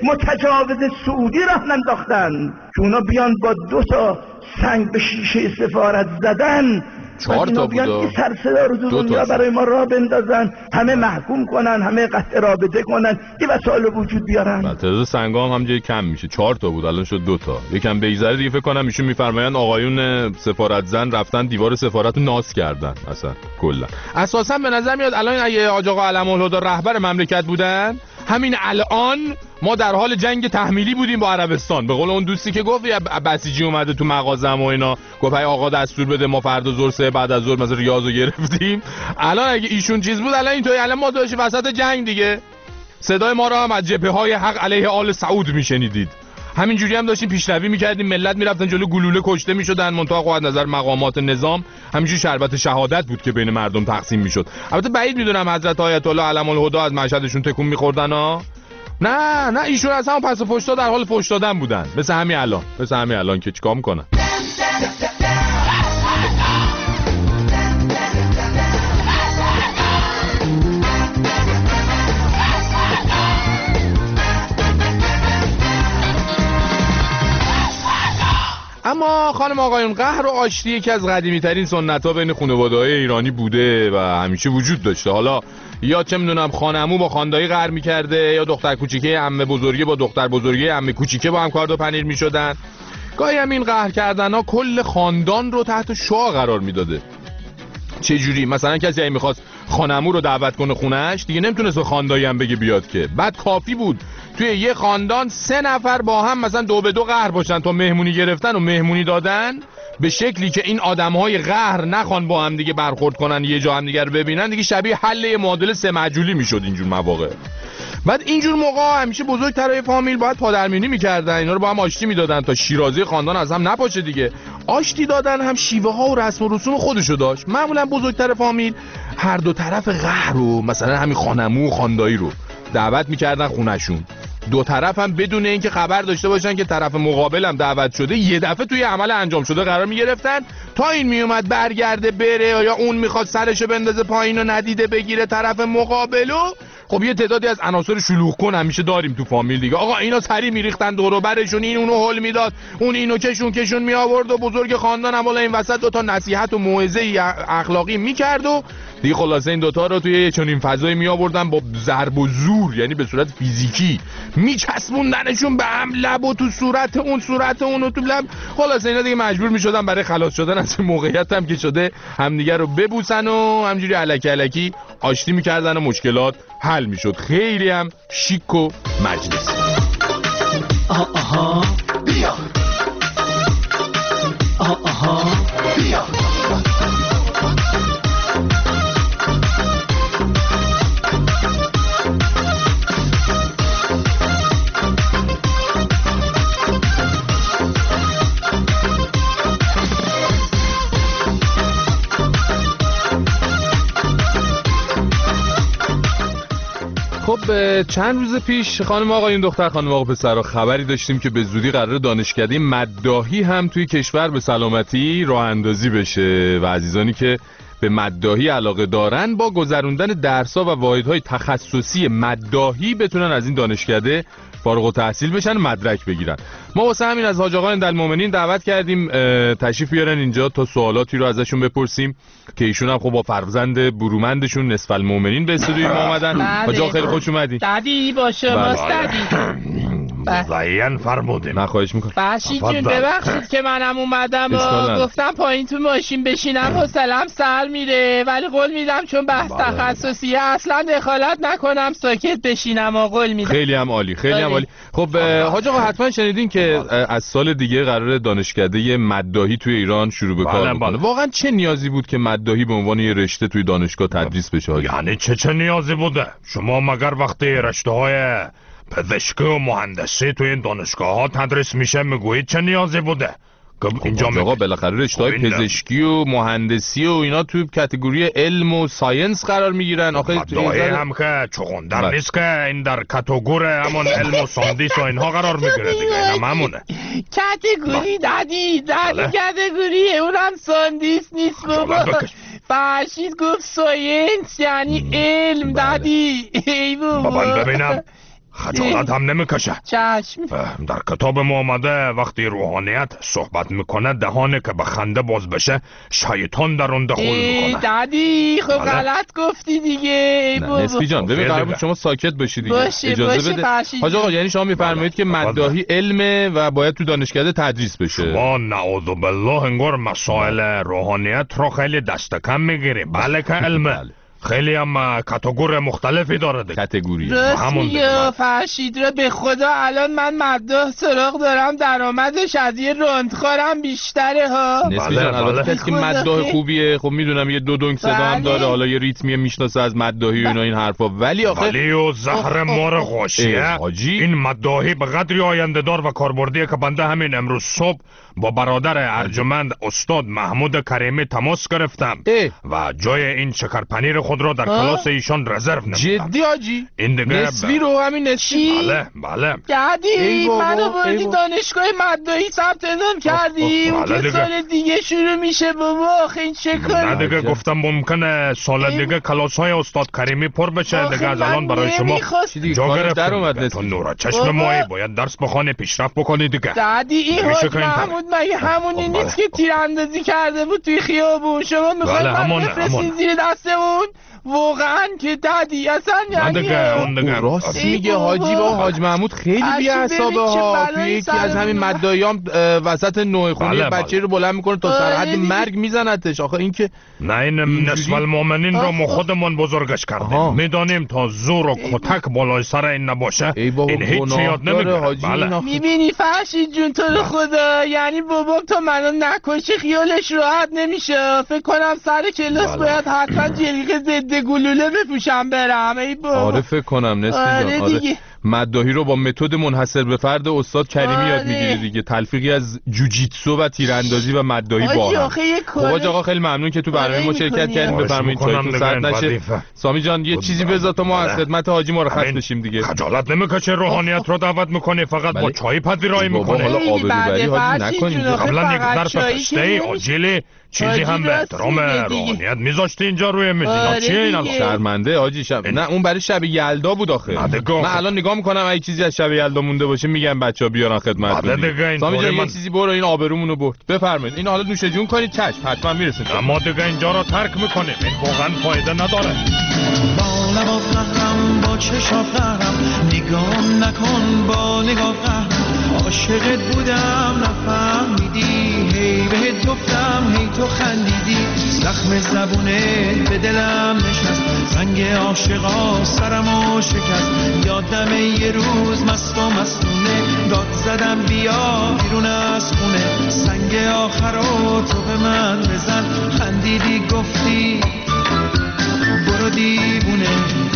Speaker 11: متجاوز سعودی راه انداختن که اونا بیان با دو تا سنگ به شیشه سفارت زدن،
Speaker 2: چهار تا بود
Speaker 11: این سرصدا رو تو دنیا برای ما راه بندازن، همه محکوم کنن، همه قطع رابطه کنن، این وسایل وجود بیارن.
Speaker 2: تعداد سنگا هم همجوری کم میشه، چهار تا بود الان شد دو تا. یکم بیزاره دیگه فکر کنم ایشون میفرمایند آقایون سفارت زن رفتن دیوار سفارت رو ناس کردن. اصلا کلا اساسا به نظر میاد الان اگه حاج آقا علم الهدی رهبر مملکت بودن، همین الان ما در حال جنگ تحمیلی بودیم با عربستان. به قول اون دوستی که گفت بسیجی اومده تو مغازم و اینا، گفت ای آقا دستور بده ما فردا ظهر سه بعد از ظهر مثلا ریاضو گرفتیم. الان اگه ایشون چیز بود الان اینطوری، الان ما داشتیم وسط جنگ دیگه. صدای ما رو هم از جبهه‌های حق علیه آل سعود میشنیدید. همینجوری هم داشتیم پیشروی میکردیم، ملت میرفتن جلو گلوله کشته میشدن، منتها خود نظر مقامات نظام همینجوری شربت شهادت بود که بین مردم تقسیم میشد. البته بعید میدونم حضرت آیت الله علم الهدی از مشهدشون تکون میخوردن ها. نه نه ایشون اصلا پس و پشتا در حال فحش دادن بودن، مثل همین الان، مثل همین الان که چیکار میکنن. اما خانم آقایون، قهر و آشتی یکی از قدیمی ترین سنت ها بین خانواده‌های ایرانی بوده و همیشه وجود داشته. حالا یا چه میدونم خانمو با خاندایی قهر میکرده، یا دختر کوچیکه عمه بزرگی با دختر بزرگی عمه کوچیکه با هم کارد و پنیر میشدن. گاهی هم این قهر کردن ها کل خاندان رو تحت شعاع قرار میداده. چه جوری؟ مثلا کسی اگه میخواست خانمو رو دعوت کنه خونهش، دیگه نمیتونست به خاندایی هم بگه بیاد که. بعد کافی بود توی یه خاندان سه نفر با هم مثلا دو به دو قهر باشن تا مهمونی گرفتن و مهمونی دادن، به شکلی که این آدمهای قهر نخوان با هم دیگه برخورد کنن، یه جا هم دیگه رو ببینن، دیگه شبیه حل معادله سه مجهولی میشد اینجور مواقع. بعد اینجور موقع همیشه بزرگترای فامیل باید پادرمینی میکردن، اینا رو با هم آشتی میدادن تا شیرازی خاندان از هم نپاشه دیگه. آشتی دادن هم شیوه ها و رسم و رسوم خودشو داشت. معمولا بزرگتر فامیل هر دو طرف قهر رو، مثلا همین خانمو و خاندایی رو دعوت میکردن خونهشون. دو طرف هم بدون اینکه خبر داشته باشن که طرف مقابل هم دعوت شده، یه دفعه توی عمل انجام شده قرار میگرفتن تا این میومد برگرده بره، یا اون میخواد سرشو بندازه پایین و ندیده بگیره طرف مقابلو. خب یه تعدادی از عناصر شلوغ کن همیشه داریم تو فامیل دیگه. آقا اینا سری میریختن دور و برشون، این اونو هول میداد، اون اینو کشون کشون می آورد و بزرگ خاندان هم بالا این وسط دو تا نصیحت و موعظه اخلاقی میکرد و دیگه خلاصه این دوتا رو توی چنین فضایی می آوردن با ضرب و زور، یعنی به صورت فیزیکی میچسبوندنشون به هم، لب و تو صورت اون، صورت اون و تو لب. خلاصه اینا دیگه مجبور میشدن برای خلاص شدن از این موقعیت هم که شده همدیگه رو ببوسن و همجوری الکی الکی آشتی میکردن و مشکلات حل میشد. خیلی هم شیک و مجلس.
Speaker 1: آها آها بیا، آها آها بیا.
Speaker 2: خب چند روز پیش خانم آقایون، دختر خانم آقا پسرها، خبری داشتیم که به زودی قرار دانشکده مداحی هم توی کشور به سلامتی راه اندازی بشه و عزیزانی که به مداحی علاقه دارن با گذروندن درس‌ها و واحدهای تخصصی مداحی بتونن از این دانشکده فارغ التحصیل بشن مدرک بگیرن. ما واسه همین از حاج آقا عندالمؤمنین دعوت کردیم تشریف بیارن اینجا تا سوالاتی رو ازشون بپرسیم که ایشون هم خب با فرزند برومندشون نصف المؤمنین به استودیوی ما اومدن. حاج آقا خیلی خوش اومدین.
Speaker 12: دادی باشه باس دادی
Speaker 9: مزین فرمودیم.
Speaker 2: نه خواهش میکنم.
Speaker 12: بخشید جون ببخشید که منم اومدم و گفتم پایین تو ماشین بشینم و سلام سر میره، ولی قول میدم چون بحث تخصصیه اصلا دخالت نکنم، ساکت بشینم و قول میدم.
Speaker 2: خیلی هم عالی، خیلی هم عالی. خب حاج آقا حتما شنیدین که از سال دیگه قراره دانشکده مداحی توی ایران شروع به کار بکنه. واقعا چه نیازی بود که مداحی به عنوان یه رشته توی دانشگاه تدریس بشه؟
Speaker 9: یعنی چه چه نیازی بوده؟ شما مگر وقتی رشته‌های پزشکی و مهندسی توی این دانشگاه ها تدریس میشه میگویید چه نیازی بوده؟
Speaker 2: اینجا آقا بالاخره رشته‌های پزشکی و مهندسی و اینا توی کاتگوری علم و ساینس قرار میگیرن. آخه
Speaker 9: مداحی هم که چغندر نیست که این در کاتگوری همون علم و ساندیس و اینها قرار میگیره دیگه، اینم همونه
Speaker 12: کاتگوری. دادی دادی کاتگوری اونم ساندیس نیست بابا. فرشید گفت ساینس یعنی علم. دادی ای بابا
Speaker 9: بابا ببینم خجالت هم نمیکشه.
Speaker 12: چشم.
Speaker 9: در کتاب ما اومده وقتی روحانیت صحبت میکنه دهانه که به خنده باز بشه شیطان در اون دخول میکنه.
Speaker 12: دادی خب غلط گفتی دیگه.
Speaker 2: نسبی جان ببین قرار بود شما ساکت باشی دیگه.
Speaker 12: باشه
Speaker 2: اجازه
Speaker 12: باشه
Speaker 2: بده.
Speaker 12: فرشید.
Speaker 2: حاج آقا یعنی شما میفرمایید که مداحی علمه و باید تو دانشکده تدریس بشه؟
Speaker 9: شما نعوذ بالله انگار مسائل روحانیت رو خیلی دست کم میگیری. بله که علمه خیلی هم کاتگوری مختلفی داره دیگه.
Speaker 2: کاتگوری
Speaker 12: راست میگه فرشید را به خدا الان من مداح سراغ دارم درآمدش از یه رندخوارم بیشتره ها.
Speaker 2: نسبی جان البته کسی که مداح خوبیه خب میدونم یه دو دنگ صدا هم داره، حالا یه ریتمی میشناسه از مداحی و اینا این حرفا، ولی آخه
Speaker 9: ولی و زهر مار غاشیه این مداحی به قدری آینده دار و کاربردیه که بنده همین امروز صبح با برادر ارجمند استاد محمود کریمی تماس گرفتم و جای این شکرپنیر خود را در کلاس ایشان رزرو نمودم.
Speaker 2: جدی آجی؟
Speaker 9: این دیگه
Speaker 2: نسبی رو همین نسبی؟
Speaker 9: بله بله.
Speaker 12: دادی منو بردی دانشگاه مداحی ثبت نام کردی اون که سال دیگه شروع میشه بابا. خیلی چه کاری؟
Speaker 9: نه دیگه گفتم ممکنه سال دیگه کلاس های استاد کریمی پر بشه دیگه، از الان برای شما جا گرفتم. تو نورا چشم مایی باید درس بخونه پیشرفت بکنی دیگه.
Speaker 12: دادی این حاج محمود مگه همونی نیست که تیراندازی کرده بود توی خیابون؟ شما میخواید من بفرستین زیر دستمون؟ واقعا که دادی اصلا یعنی
Speaker 2: راست میگه حاجی. با حاج محمود خیلی بی اعصابه ها. توی یکی از همین مداحیام وسط نوع خونی بچه رو بلند میکنه تا سر حد مرگ میزنتش. آخه این که
Speaker 9: نه این نصف المؤمنین رو ما خودمون بزرگش کردیم، میدانیم تا زور و کتک بالای سر این نباشه این هیچ یاد نمیگیره.
Speaker 12: میبینی فرشید جون تو رو خدا، یعنی بابام تا منو نکشه خیالش راحت نمیشه. فکر کنم سر کلاس باید حتما جلیقه ضد گلوله بپوشم برم. ای بابا
Speaker 2: آره فکر کنم نسبی جان. آره مداحی رو با متد منحصر به فرد استاد کریمی یاد میگیری دیگه، تلفیقی از جوجیتسو و تیراندازی و مداحی با هم. خب آقا خیلی ممنون که تو برنامه ما شرکت کردین. بفرمایید چایتون سرد نشه. سامی جان یه چیزی بذار تا ما از خدمت حاجی مرخص بشیم دیگه.
Speaker 9: خجالت نمیکشه روحانیت رو دعوت میکنه فقط با چای پذیرایی میکنه.
Speaker 2: حالا آبروبری حاجی نکنید.
Speaker 9: قبلا یک درس پشته آجیلی چیزی هم به احترام روحانیت میذاشتی اینجا روی میز. اینا چیه اینا؟
Speaker 2: شرمنده حاجی. شب نه اون برای شب یلدا بود آخه. من الان نگاه میکنم اگه چیزی از شب یلدا مونده باشه میگم بچه‌ها بیارن خدمتتون. سامی جان یه چیزی برو این آبرومونو برد. بفرمایید این حالا نوش جون کنید. چشم حتما میرسید.
Speaker 9: اما دیگه اینجا رو ترک میکنیم، این واقعا فایده نداره.
Speaker 1: با لبا قهرم با چشا قهرم نگام نکن با نگاه قهرم عاشقت بودم نفهمیدی هی بهت گفتم هی تو خندیدی زخم زبونت به دلم نشست زنگ عاشقا سرمو شکست یادم یه روز مست و مستونه داد زدم بیا بیرون از خونه سنگ آخرو تو به من بزن خندیدی گفتی برو دیوونه.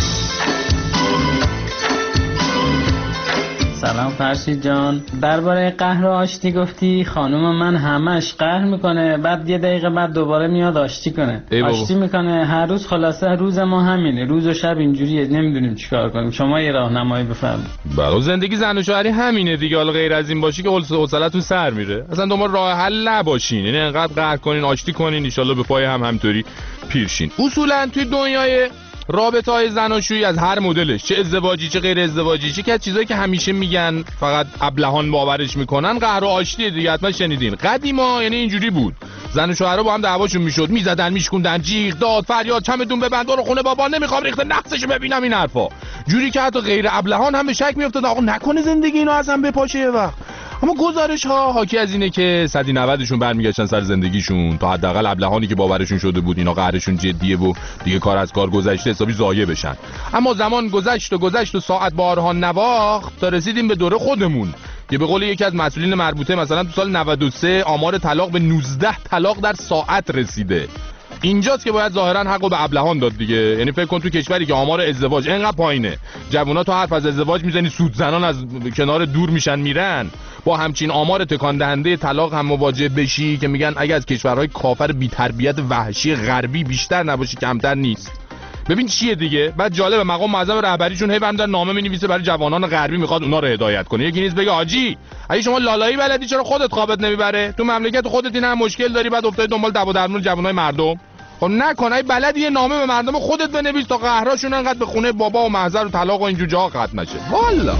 Speaker 13: سلام فرشید جان. درباره قهر و آشتی گفتی خانوم من همش قهر میکنه بعد یه دقیقه بعد دوباره میاد آشتی کنه آشتی میکنه هر روز. خلاصه روز ما همینه، روز و شب اینجوریه، نمیدونیم چیکار کنیم. شما یه راهنمایی بفرمایید.
Speaker 2: برای زندگی زن و شوهری همینه دیگه. حالا غیر از این باشی که حوصله‌تون سر میره. اصلا دنبال راه حل نباشین، یعنی انقدر قهر کنین آشتی کنین ان شاءالله به پای هم همطوری پیرشین. اصولا توی دنیای رابطه‌های زناشویی از هر مدلش، چه ازدواجی چه غیر ازدواجی، چه که چیزایی که همیشه میگن فقط ابلهان باورش میکنن، قهر و آشتی دیگه. حتما شنیدین. قدیما یعنی اینجوری بود، زن و شوهرها با هم دعواشون میشد، میزدن میشکوندن، جیغ داد فریاد، چمدون ببند برو خونه بابا، نمیخوام ریخته نقصشو ببینم، این حرفا. جوری که حتی غیر ابلهان هم به شک میافتاد آقا نکنه زندگی اینو از هم بپاشه یه وقت. اما گزارش ها حاکی از اینه که صد نودشون برمیگشتن سر زندگیشون، تا حداقل ابلهانی که باورشون شده بود اینا قهرشون جدیه و دیگه کار از کار گذشته حسابی ضایع بشن. اما زمان گذشت و گذشت و ساعت بارها نواخت تا رسیدیم به دوره خودمون که به قول یکی از مسئولین مربوطه مثلا تو سال نود و سه آمار طلاق به نوزده طلاق در ساعت رسیده. اینجاست که باید ظاهرا حقو به ابلهان داد دیگه. یعنی فکر کن تو کشوری که آمار ازدواج اینقدر پایینه، جوونا تو حرف از ازدواج میزنی سود زنان از کنار دور میشن میرن، با همچین آمار تکان دهنده طلاق هم مواجه بشی که میگن اگه از کشورهای کافر بی تربیت وحشی غربی بیشتر نباشی کمتر نیست. ببین چیه دیگه. بعد جالب مقام معظم رهبریشون هی برام در نامه مینویسه برای جوانان غربی، میخواد اونا رو هدایت کنه. یکی نیست بگه آجی اگه شما لالایی بلدی چرا خودت خوابت نمیبره؟ تو مملکت خودت این هم مشکل داری، بعد افتادی دنبال دعوا درمون جوانای مردم. خب نکن، ای بلدی یه نامه به مردم خودت بنویس تا قهراشون انقدر به خونه بابا و محضر و طلاق و اینجور جاها ختم نشه. والا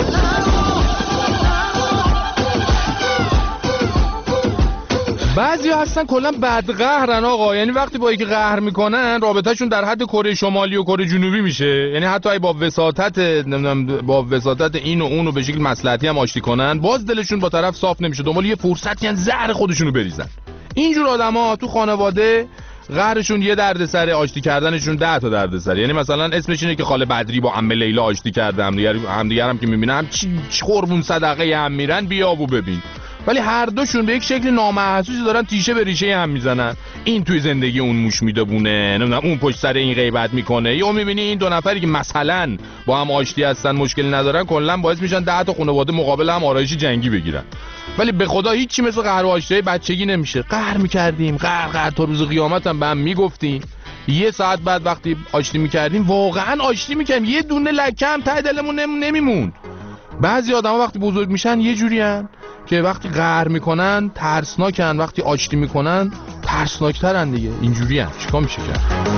Speaker 2: بعضی هستن کلا بدقهرن آقا. یعنی وقتی با یکی قهر میکنن رابطهشون در حد کره شمالی و کره جنوبی میشه. یعنی حتی اگه با وساطت نمیدونم با وساطت این و اون و به شکل مصلحتی هم آشتی کنن، باز دلشون با طرف صاف نمیشه، دنبال یه فرصتی ان زهر خودشونو بریزن. اینجور آدما تو خانواده قهرشون یه دردسر، آشتی کردنشون ده تا دردسر. یعنی مثلا اسمش اینه که خاله بدری با عمه لیلا آشتی کرده، هم دیگر هم دیگر هم که میبینم چی قربون صدقه هم میرن بیا و ببین. ولی هر دوشون به یک شکل نامحسوسی دارن تیشه به ریشه هم میزنن. این توی زندگی اون موش میدونه، نمیدونم اون پشت سر این غیبت میکنه. یا میبینی این دو نفری که مثلا با هم آشتی هستن مشکلی ندارن، کلا باعث میشن ده تا خانواده مقابل هم آرایشی جنگی بگیرن. ولی به خدا هیچی مثل قهر و آشتی بچگی نمیشه. قهر میکردیم قهر قهر تا روز قیامت هم به هم میگفتیم. یه ساعت بعد وقتی آشتی میکردیم واقعا آشتی میکردیم، یه دونه لکه هم ته دلمون نمیموند. بعضی آدما وقتی بزرگ میشن یه جورین که وقتی قهر میکنن ترسناکن، وقتی آشتی میکنن ترسناکترن دیگه. اینجورین چیکار میشه کرد؟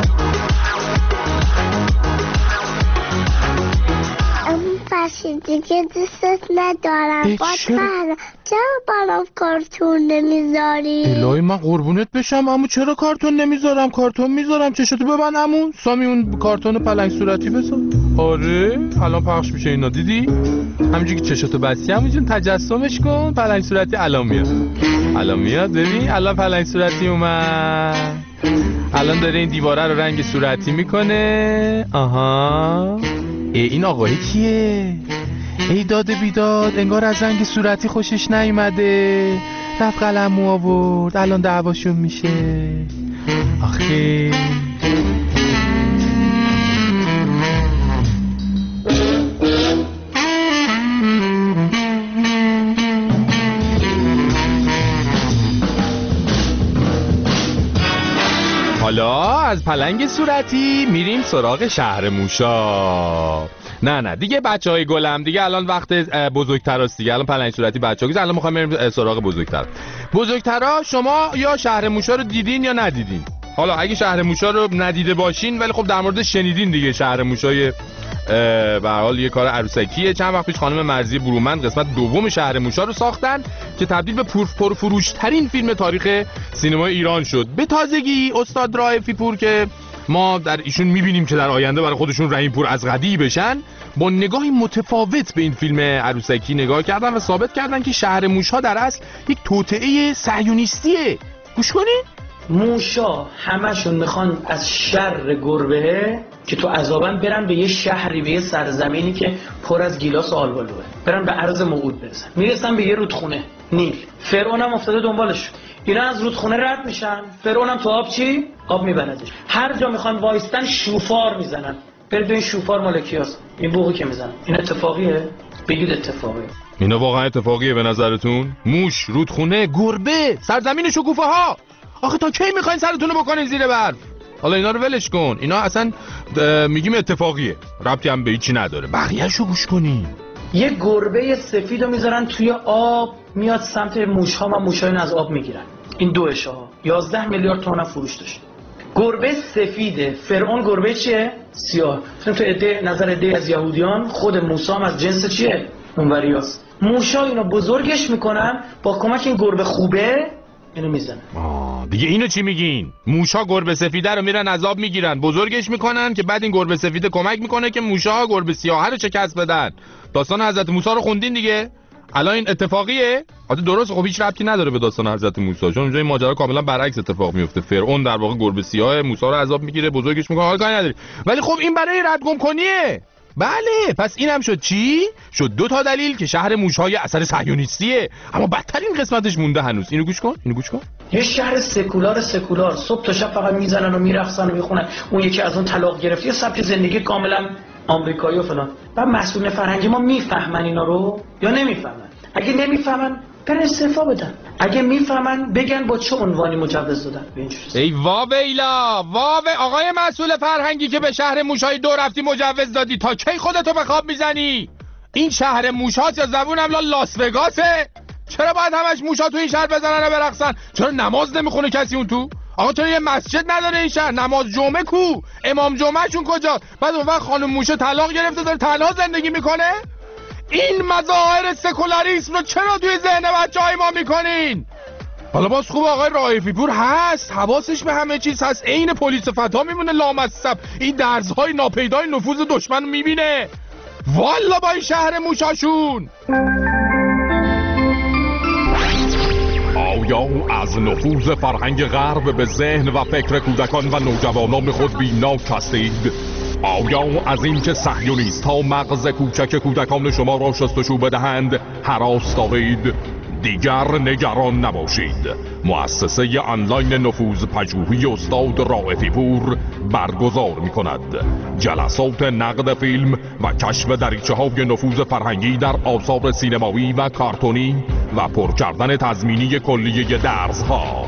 Speaker 14: بخشی دیگه دوستت ندارم. با قهر چرا برام کارتون نمیذاری؟
Speaker 2: الهی من قربونت بشم عمو، چرا کارتون نمیذارم؟ کارتون میذارم. چشاتو ببند عمو. سامی اون کارتون پلنگ صورتی بذار. آره الان پخش میشه اینا، دیدی؟ همینجوری که چشاتو بستی عمو جون تجسمش کن، پلنگ صورتی الان میاد. الان میاد ببین، الان پلنگ صورتی اومد. الان داره این دیواره رو رنگ صورتی میکنه. آها این آقای کیه؟ ای داده بیداد، انگار از رنگ صورتی خوشش نیومده، رفت قلمو آورد، الان دعواشون میشه. آخه حالا از پلنگ صورتی میریم سراغ شهر موشا. نه نه دیگه بچه های گلم، دیگه الان وقت بزرگتراست دیگه. الان پلنگ صورتی بچه ها، الان میخوایم بریم سراغ بزرگتر. بزرگترا شما یا شهر موشا رو دیدین یا ندیدین؟ حالا اگه شهر موشا رو ندیده باشین ولی خب در مورد شنیدین دیگه. شهر موشای به هر حال یه کار عروسکیه. چند وقت پیش خانم مرضی برومند قسمت دوم شهر موشا رو ساختن که تبدیل به پرفروش ترین فیلم تاریخ سینمای ایران شد. به تازگی استاد رائفی پور که ما در ایشون میبینیم که در آینده برای خودشون رحیم پور از غدی بشن، با نگاهی متفاوت به این فیلم عروسکی نگاه کردن و ثابت کردن که شهر موشا در اصل یک توطئه صهیونیستیه. گوش کنین.
Speaker 15: موشا همشون میخوان از شر گربه که تو عذابن برن به یه شهری، به یه سرزمینی که پر از گیلاس و آلبالوه، برن به عرض موعود برسن. میرسن به یه رودخونه نیل. فرعون هم افتاده دنبالش. اینا از رودخونه رد میشن، فرعون هم تو آب چی؟ آب میبردش. هر جا میخوان وایستن شوفار میزنن. برید این شوفار مال کیاست؟ این بوقی که میزنن. این اتفاقیه؟ بگید اتفاقیه.
Speaker 2: اینا واقعا اتفاقیه به نظرتون؟ موش، رودخونه، گربه، سرزمین شکوفه ها. آخه تا کی میخواین سرتون رو بکنین زیر برف؟ حالا اینا رو ولش کن. اینا اصلا میگیم اتفاقیه، ربطی هم به هیچی نداره. بقیه‌شو گوش کنین.
Speaker 15: یه گربه سفیدو میذارن توی آب، میاد سمت موش‌ها و موش‌ها از آب میگیرن. این دو اشها یازده میلیارد تومان فروش داشت. گربه سفیده، فرعون گربه چیه؟ سیاه. تو عده نظر عده از یهودیان خود موسی هم از جنس چیه؟ اونوریاست. موشا اینو بزرگش میکنن با کمک این گربه خوبه اینو میزنن.
Speaker 2: آه دیگه اینو چی میگین؟ موشا گربه سفیده رو میرن عذاب میگیرن، بزرگش میکنن که بعد این گربه سفیده کمک میکنه که موشا گربه سیاه رو شکست بدن. داستان حضرت موسی رو خوندین دیگه؟ الان این اتفاقیه؟ البته درست، خب هیچ ربطی نداره به داستان حضرت موسی، چون اونجا این ماجرا کاملا برعکس اتفاق میفته. فرعون در واقع گربه سیاه موسی رو عذاب میگیره، بزرگش میکنه، حال کاری نداری. ولی خب این برای ردگم کنیه. بله، پس اینم شد چی؟ شد دو تا دلیل که شهر موش‌های اثر صهیونیستیه. اما بدترین قسمتش مونده هنوز. اینو گوش کن، اینو گوش کن.
Speaker 15: یه شهر سکولار سکولار صبح تا شب فقط میزنن و میرقصن و میخونن. اون یکی از اون طلاق گرفت، یه سبک زندگی کاملا آمریکایی و فلان. بعد مسئولین فرهنگی ما میفهمن اینا رو یا نمیفهمن؟ اگه نمیفهمن برن استعفا بدن، اگه میفهمن بگن با چه عنوانی مجوز دادن.
Speaker 2: ای واویلا، واو آقای مسئول فرهنگی که به شهر موشای دو رفتی مجوز دادی، تا کی خودتو به خواب میزنی؟ این شهر موشاست یا زبونم لا لاس وگاسه؟ چرا باید همش موشا تو این شهر بزنن و برقصن؟ چرا نماز نمیخونه کسی اون تو؟ آقا چرا یه مسجد نداره این شهر؟ نماز جمعه کو؟ امام جمعهشون کجا؟ بعد اون وقت خانم موشه طلاق گرفته داره تنها زندگی میکنه؟ این مظاهر سکولاریسم رو چرا توی ذهن بچه‌های ما میکنین؟ حالا باز خوب آقای رائفی پور هست، حواسش به همه چیز هست، عین پلیس فتا میمونه لامصب، این درزهای ناپیدای نفوذ دشمن میبینه. والا با این شهر موشاشون. آیا از نفوذ فرهنگ غرب به ذهن و فکر کودکان و نوجوانان خود بی‌ناک هستید؟ آیا از این که صهیونیست ها مغز کوچک کودکان شما را شستشو بدهند هراس دارید؟ دیگر نگران نباشید. مؤسسه آنلاین نفوذ پژوهی استاد رائفی پور برگزار می کند جلسات نقد فیلم و کشف دریچه های نفوذ فرهنگی در آثار سینمایی و کارتونی و پر کردن تضمینی کلیه درس‌ها.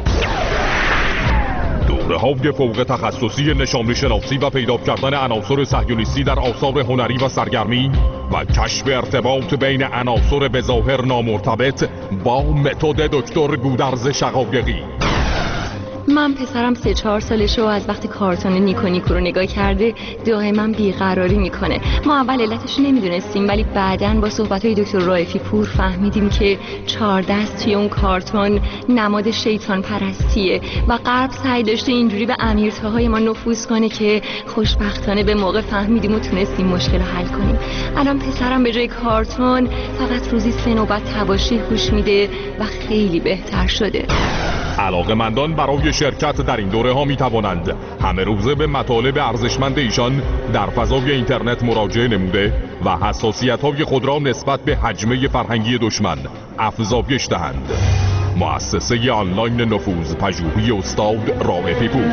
Speaker 2: دوره‌های فوق تخصصی نشاملی شناسی و پیدا کردن عناصر صهیونیستی در آثار هنری و سرگرمی و کشف ارتباط بین عناصر به ظاهر نامرتبط با متد دکتر گودرز شقایقی.
Speaker 5: من پسرم سه چهار سالشه و از وقتی کارتون نیکو نیکو رو نگاه کرده دائما بیقراری میکنه. ما اول علتش نمیدونستیم، ولی بعداً با صحبت‌های دکتر رائفی پور فهمیدیم که چهار دست توی اون کارتون نماد شیطان پرستیه و غرب سعی داشته اینجوری به امیرتاهای ما نفوذ کنه که خوشبختانه به موقع فهمیدیم و تونستیم مشکل رو حل کنیم. الان پسرم به جای کارتون فقط روزی سه نوبت طباشی گوش میده و خیلی بهتر شده.
Speaker 2: علاقه‌مندان برای شرکت در این دوره ها می توانند همه روزه به مطالب ارزشمند ایشان در فضای اینترنت مراجعه نموده و حساسیت های خود را نسبت به حجمه فرهنگی دشمن افزایش دهند. مؤسسه آنلاین نفوذ پژوهی استاد رائفی پور.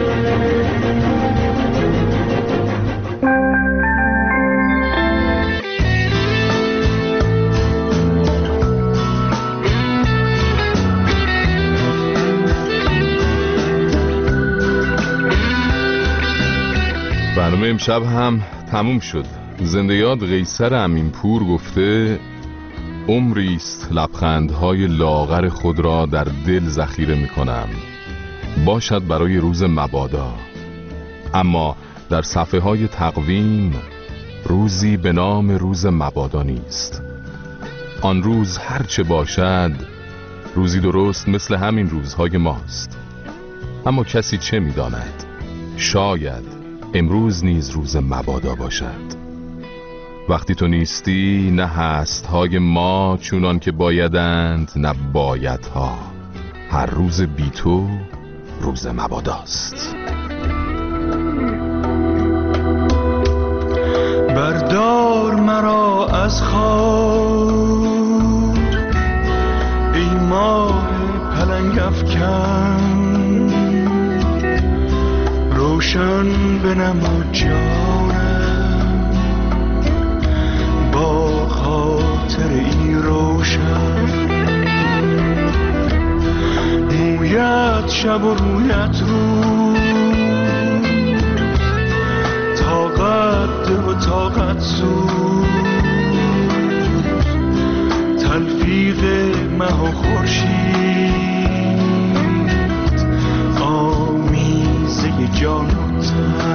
Speaker 2: برنامه امشب هم تموم شد. زنده یاد قیصر امینپور گفته عمریست لبخندهای لاغر خود را در دل ذخیره می کنم، باشد برای روز مبادا، اما در صفحه های تقویم روزی به نام روز مبادا نیست. آن روز هرچه باشد روزی درست مثل همین روزهای ماست، اما کسی چه می داند؟ شاید امروز نیز روز مبادا باشد. وقتی تو نیستی نه هست های ما چونان که بایدند نه بایدها. هر روز بی تو روز مباداست.
Speaker 1: بردار مرا از خاک ای ماه پلنگ افکن، روشن بنما جانم با خاطر این روشن. مویت شب و رویت روز، طاقت و طاقت سوز، تلفیق مه و خورشید، آمیزه جان